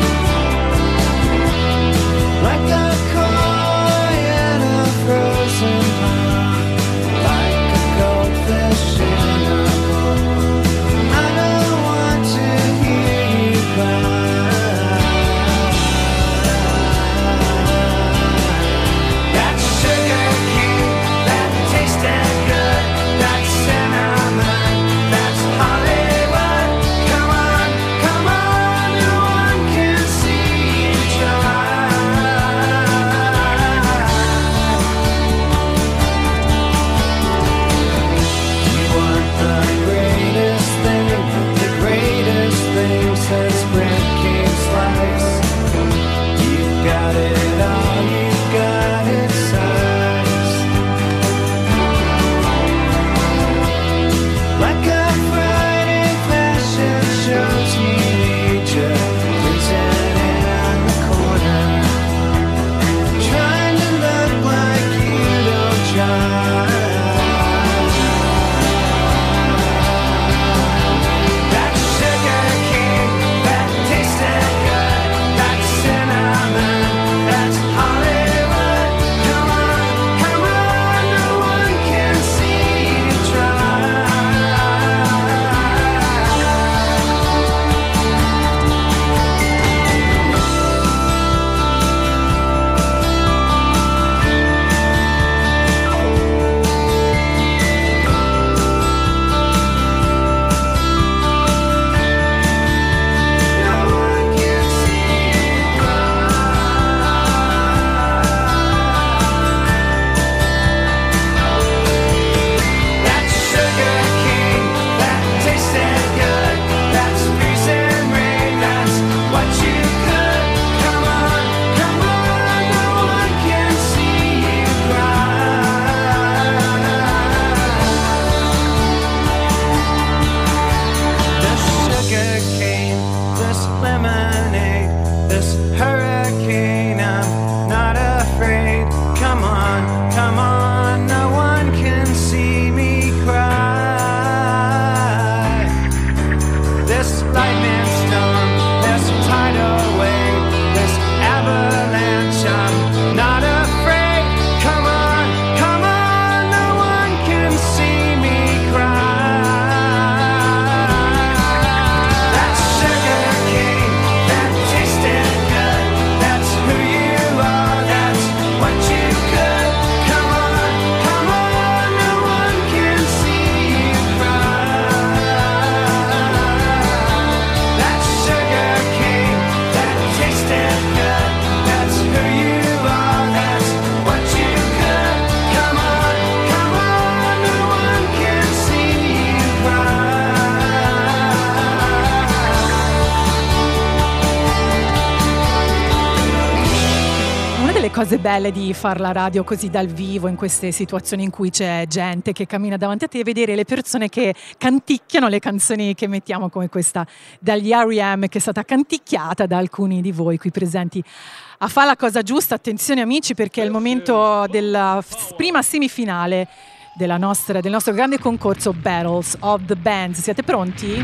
cose belle di far la radio così dal vivo, in queste situazioni in cui c'è gente che cammina davanti a te, e vedere le persone che canticchiano le canzoni che mettiamo, come questa dagli R.E.M., che è stata canticchiata da alcuni di voi qui presenti a fare la cosa giusta. Attenzione amici, perché è il momento della prima semifinale del nostro grande concorso Battles of the Bands. Siete pronti?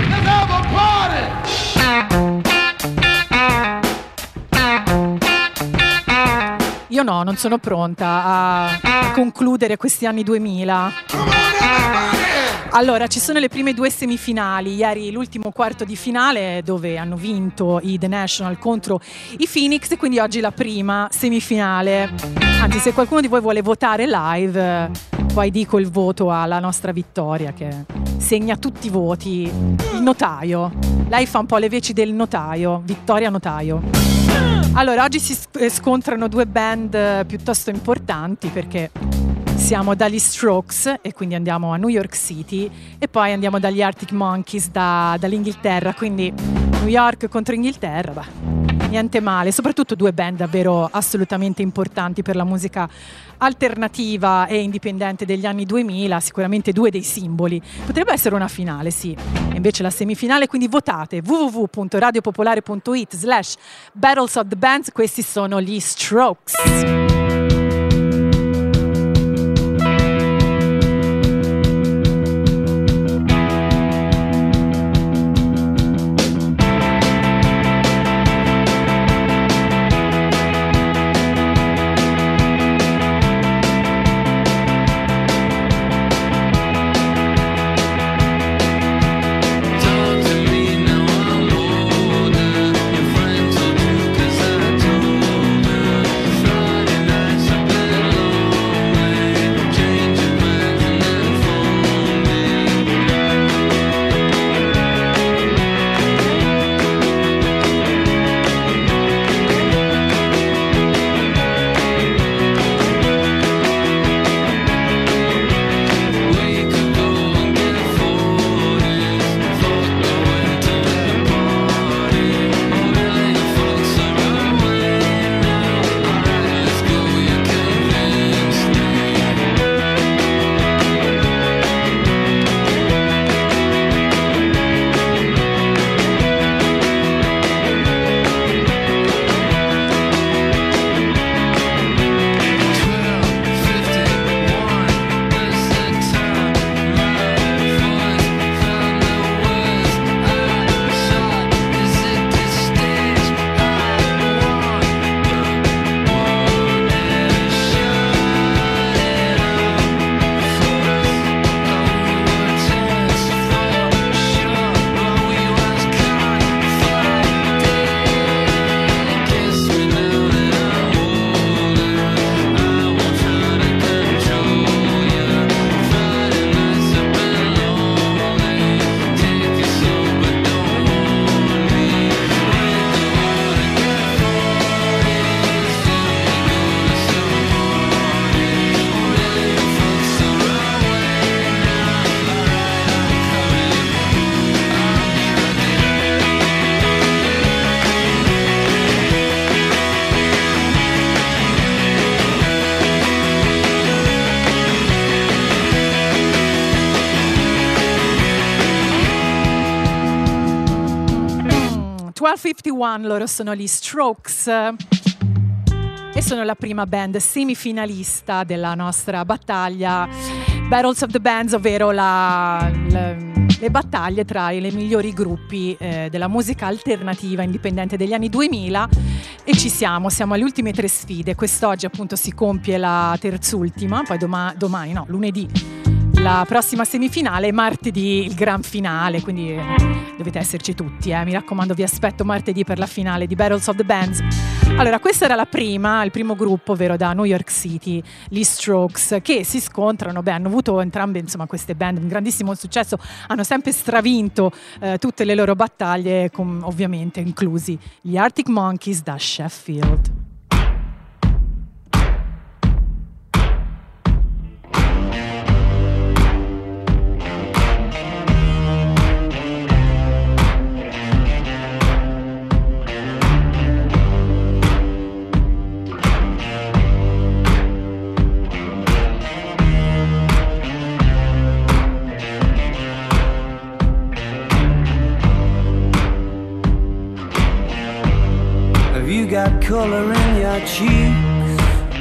Io no, non sono pronta a concludere questi anni 2000. Allora, ci sono le prime due semifinali. Ieri l'ultimo quarto di finale, dove hanno vinto i The National contro i Phoenix, quindi oggi la prima semifinale. Anzi, se qualcuno di voi vuole votare live, poi dico il voto alla nostra Vittoria, che segna tutti i voti. Il notaio. Lei fa un po' le veci del notaio. Vittoria Notaio. Allora, oggi si scontrano due band piuttosto importanti, perché siamo dagli Strokes e quindi andiamo a New York City, e poi andiamo dagli Arctic Monkeys dall'Inghilterra, quindi New York contro Inghilterra, niente male, soprattutto due band davvero assolutamente importanti per la musica alternativa e indipendente degli anni 2000, sicuramente due dei simboli. Potrebbe essere una finale, sì, e invece la semifinale, quindi votate www.radiopopolare.it/Battles of the Bands. Questi sono gli Strokes. Loro sono gli Strokes e sono la prima band semifinalista della nostra battaglia Battles of the Bands, ovvero le battaglie tra i migliori gruppi della musica alternativa indipendente degli anni 2000. E siamo alle ultime tre sfide. Quest'oggi appunto si compie la terzultima, poi domani, lunedì la prossima semifinale, martedì il gran finale, quindi dovete esserci tutti, mi raccomando, vi aspetto martedì per la finale di Battles of the Bands. Allora, questa era il primo gruppo, ovvero da New York City, gli Strokes, che si scontrano. Hanno avuto entrambe, insomma, queste band un grandissimo successo, hanno sempre stravinto tutte le loro battaglie, ovviamente inclusi gli Arctic Monkeys da Sheffield. got color in your cheeks?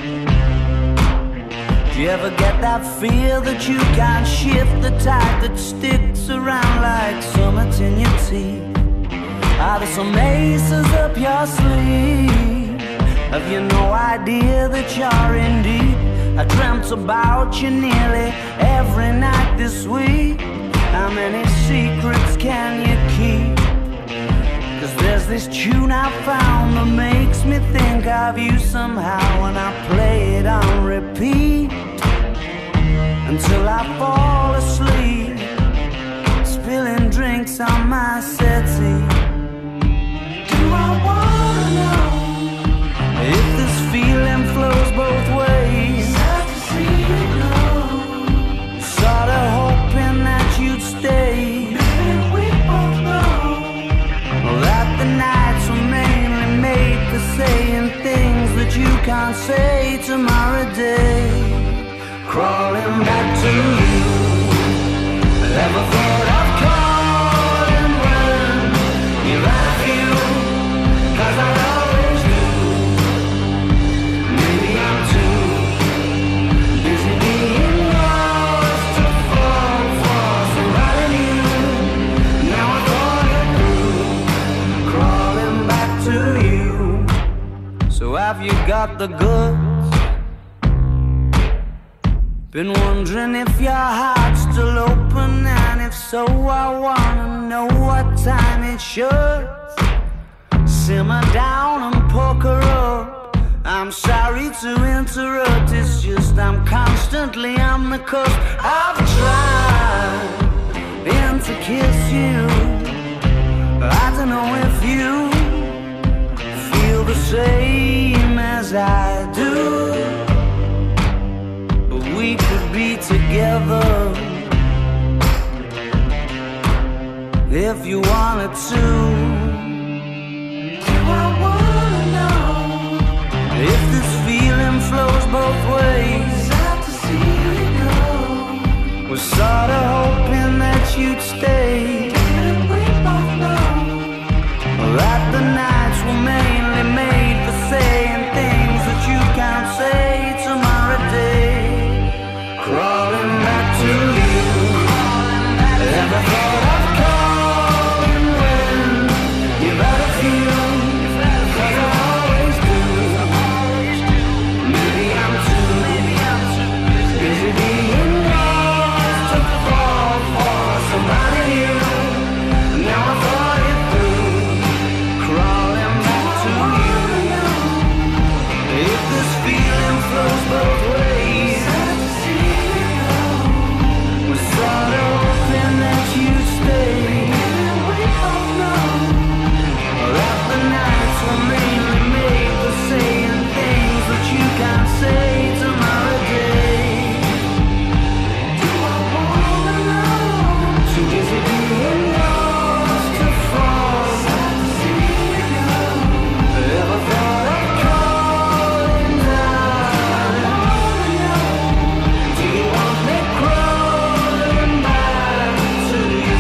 Do you ever get that feel that you can't shift, the type that sticks around like summits in your teeth? Are there some aces up your sleeve? Have you no idea that you're in deep? I dreamt about you nearly every night this week. How many secrets can you keep? 'Cause there's this tune I found that makes me think of you somehow, and I play it on repeat until I fall asleep, spilling drinks on my settee. Do I wanna know if this feeling flows both ways? Sad to see you go. Sorta hoping that you'd stay. Maybe we both know that the nights were mainly made for saying things that you can't say tomorrow day. Crawling back to you. Ever thought of calling when you're out of you? 'Cause I always do. Maybe I'm too busy being lost to fall for somebody new. Now I thought it through, crawling back to you. So have you got the goods? Been wondering if your heart's still open, and if so, I wanna know what time it should. Simmer down and poker up. I'm sorry to interrupt, it's just I'm constantly on the cusp. I've tried and to kiss you. I don't know if you feel the same as I do. We could be together if you wanted to. Do I wanna know if this feeling flows both ways? Sad to see you go. Was sorta hoping that you'd stay. Didn't we both know that the nights were mainly made for saying things that you can't say tomorrow day? Crawling back to you. Ever thought of calling when you're out of you? 'Cause I always do. Maybe I'm too busy being lost to fall for somebody new. Now I thought it through, crawling back to you. If this feeling flows both ways, sort of hoping that you stay. We both know that the nights were mainly made for saying things that you can't say tomorrow day. Do I wanna know? Too busy being lost to fall. Sad to see you go. Ever thought of calling down? Do you want me crawling back to you?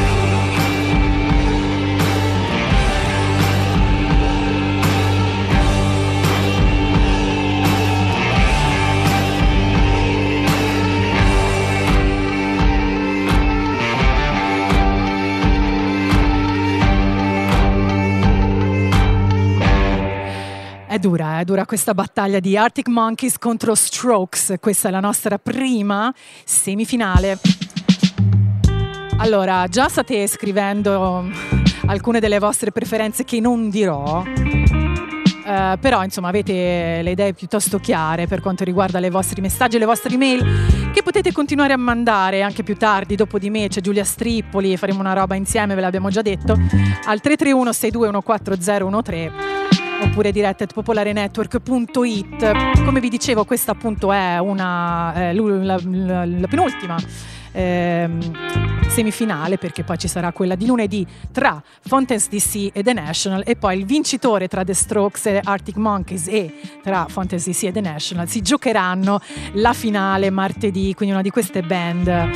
È dura questa battaglia di Arctic Monkeys contro Strokes. Questa è la nostra prima semifinale. Allora, già state scrivendo alcune delle vostre preferenze che non dirò, però insomma avete le idee piuttosto chiare per quanto riguarda i vostri messaggi e le vostre email, che potete continuare a mandare anche più tardi. Dopo di me c'è Giulia Strippoli, faremo una roba insieme, ve l'abbiamo già detto, al 331 6214013, oppure diretta@popolarenetwork.it. Come vi dicevo, questa appunto è la penultima semifinale, perché poi ci sarà quella di lunedì tra Fontaine's DC e The National, e poi il vincitore tra The Strokes e Arctic Monkeys e tra Fontaine's DC e The National si giocheranno la finale martedì. Quindi una di queste band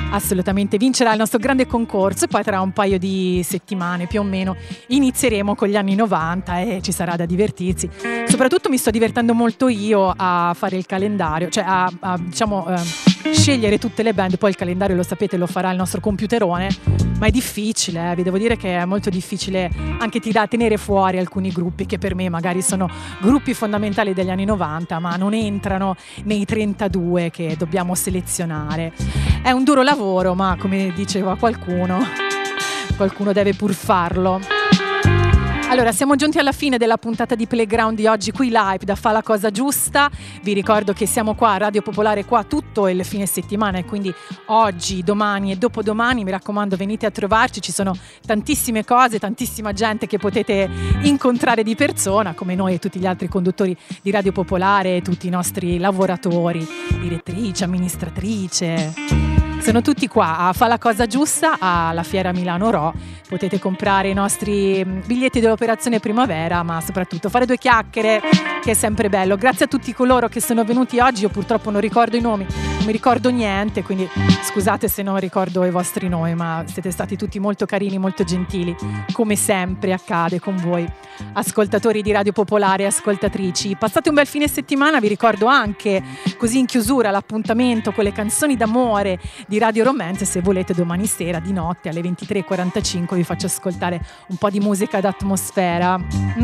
assolutamente vincerà il nostro grande concorso e poi tra un paio di settimane più o meno inizieremo con gli anni 90 e ci sarà da divertirsi. Soprattutto mi sto divertendo molto io a fare il calendario, cioè a scegliere tutte le band. Poi il calendario, lo sapete, lo farà il nostro computerone, ma è difficile, vi devo dire che è molto difficile anche tenere fuori alcuni gruppi che per me magari sono gruppi fondamentali degli anni 90 ma non entrano nei 32 che dobbiamo selezionare. È un duro lavoro, ma come diceva qualcuno deve pur farlo. Allora, siamo giunti alla fine della puntata di Playground di oggi qui live da Fa la Cosa Giusta. Vi ricordo che siamo qua a Radio Popolare qua tutto il fine settimana e quindi oggi, domani e dopodomani, mi raccomando, venite a trovarci, ci sono tantissime cose, tantissima gente che potete incontrare di persona, come noi e tutti gli altri conduttori di Radio Popolare, tutti i nostri lavoratori, direttrice, amministratrice. Sono tutti qua a Fa la Cosa Giusta alla Fiera Milano Ro. Potete comprare i nostri biglietti dell'operazione primavera, ma soprattutto fare due chiacchiere, che è sempre bello. Grazie a tutti coloro che sono venuti oggi. Io purtroppo non ricordo i nomi, non mi ricordo niente, quindi scusate se non ricordo i vostri nomi, ma siete stati tutti molto carini, molto gentili, come sempre accade con voi ascoltatori di Radio Popolare e ascoltatrici. Passate un bel fine settimana. Vi ricordo anche, così in chiusura, l'appuntamento con le canzoni d'amore di Radio Romance. Se volete, domani sera di notte alle 23:45 vi faccio ascoltare un po' di musica d'atmosfera.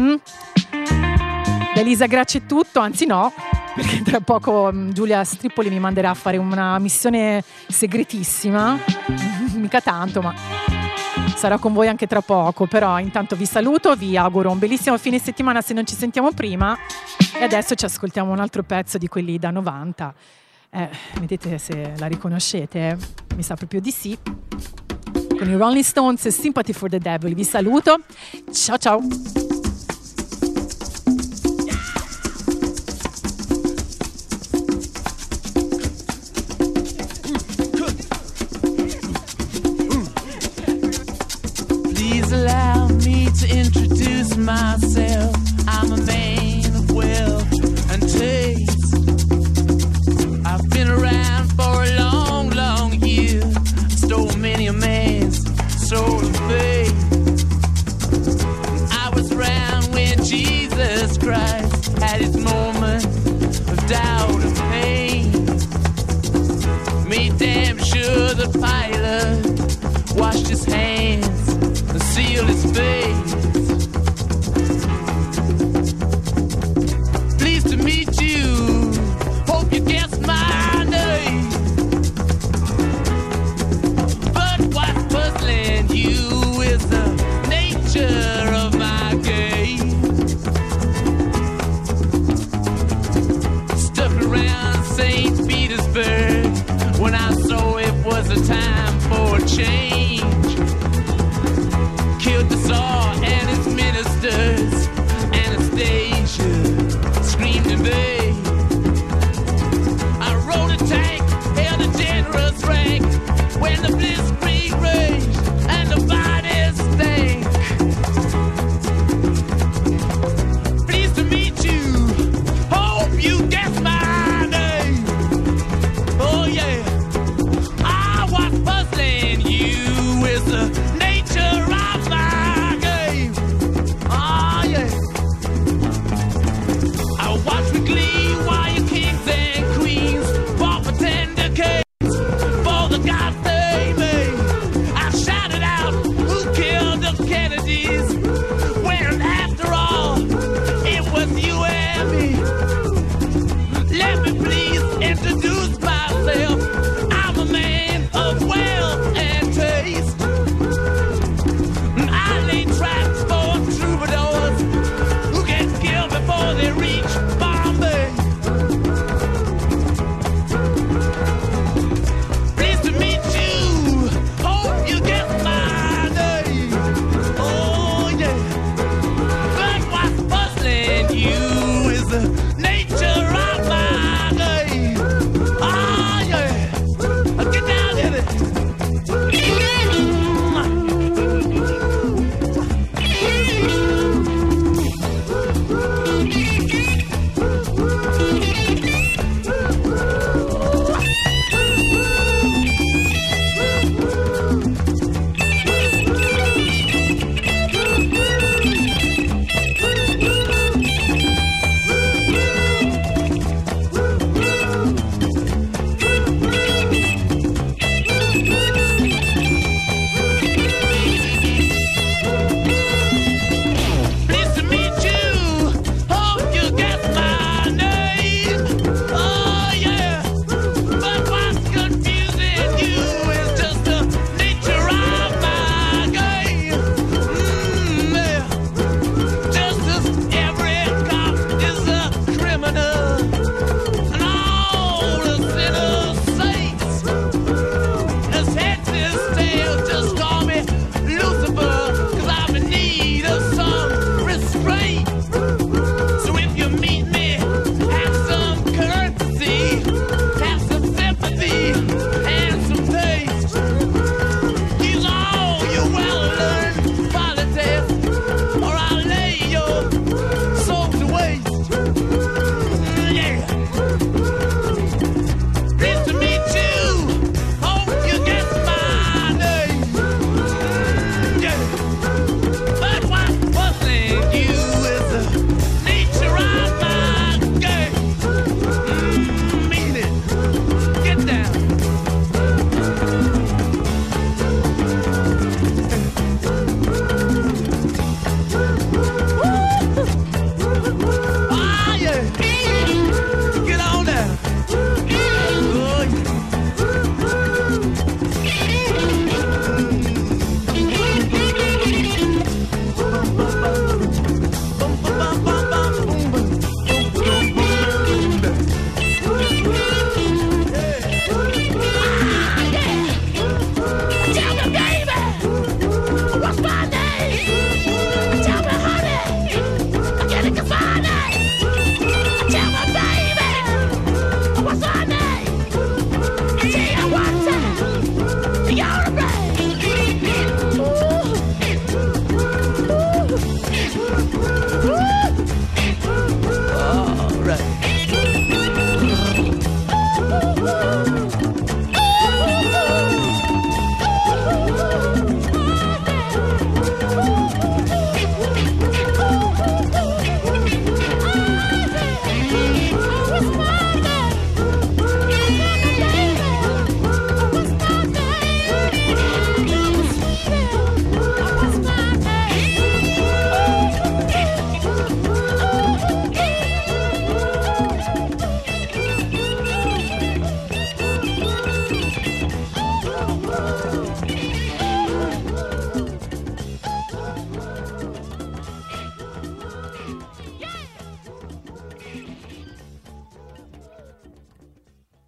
Da Elisa Gracci è tutto, anzi no, perché tra poco Giulia Strippoli mi manderà a fare una missione segretissima, mica tanto, ma sarà con voi anche tra poco. Però intanto vi saluto, vi auguro un bellissimo fine settimana se non ci sentiamo prima, e adesso ci ascoltiamo un altro pezzo di quelli da 90. Vedete se la riconoscete? Mi sa proprio di sì. Con i Rolling Stones e Sympathy for the Devil. Vi saluto. Ciao ciao. Please allow me to introduce myself.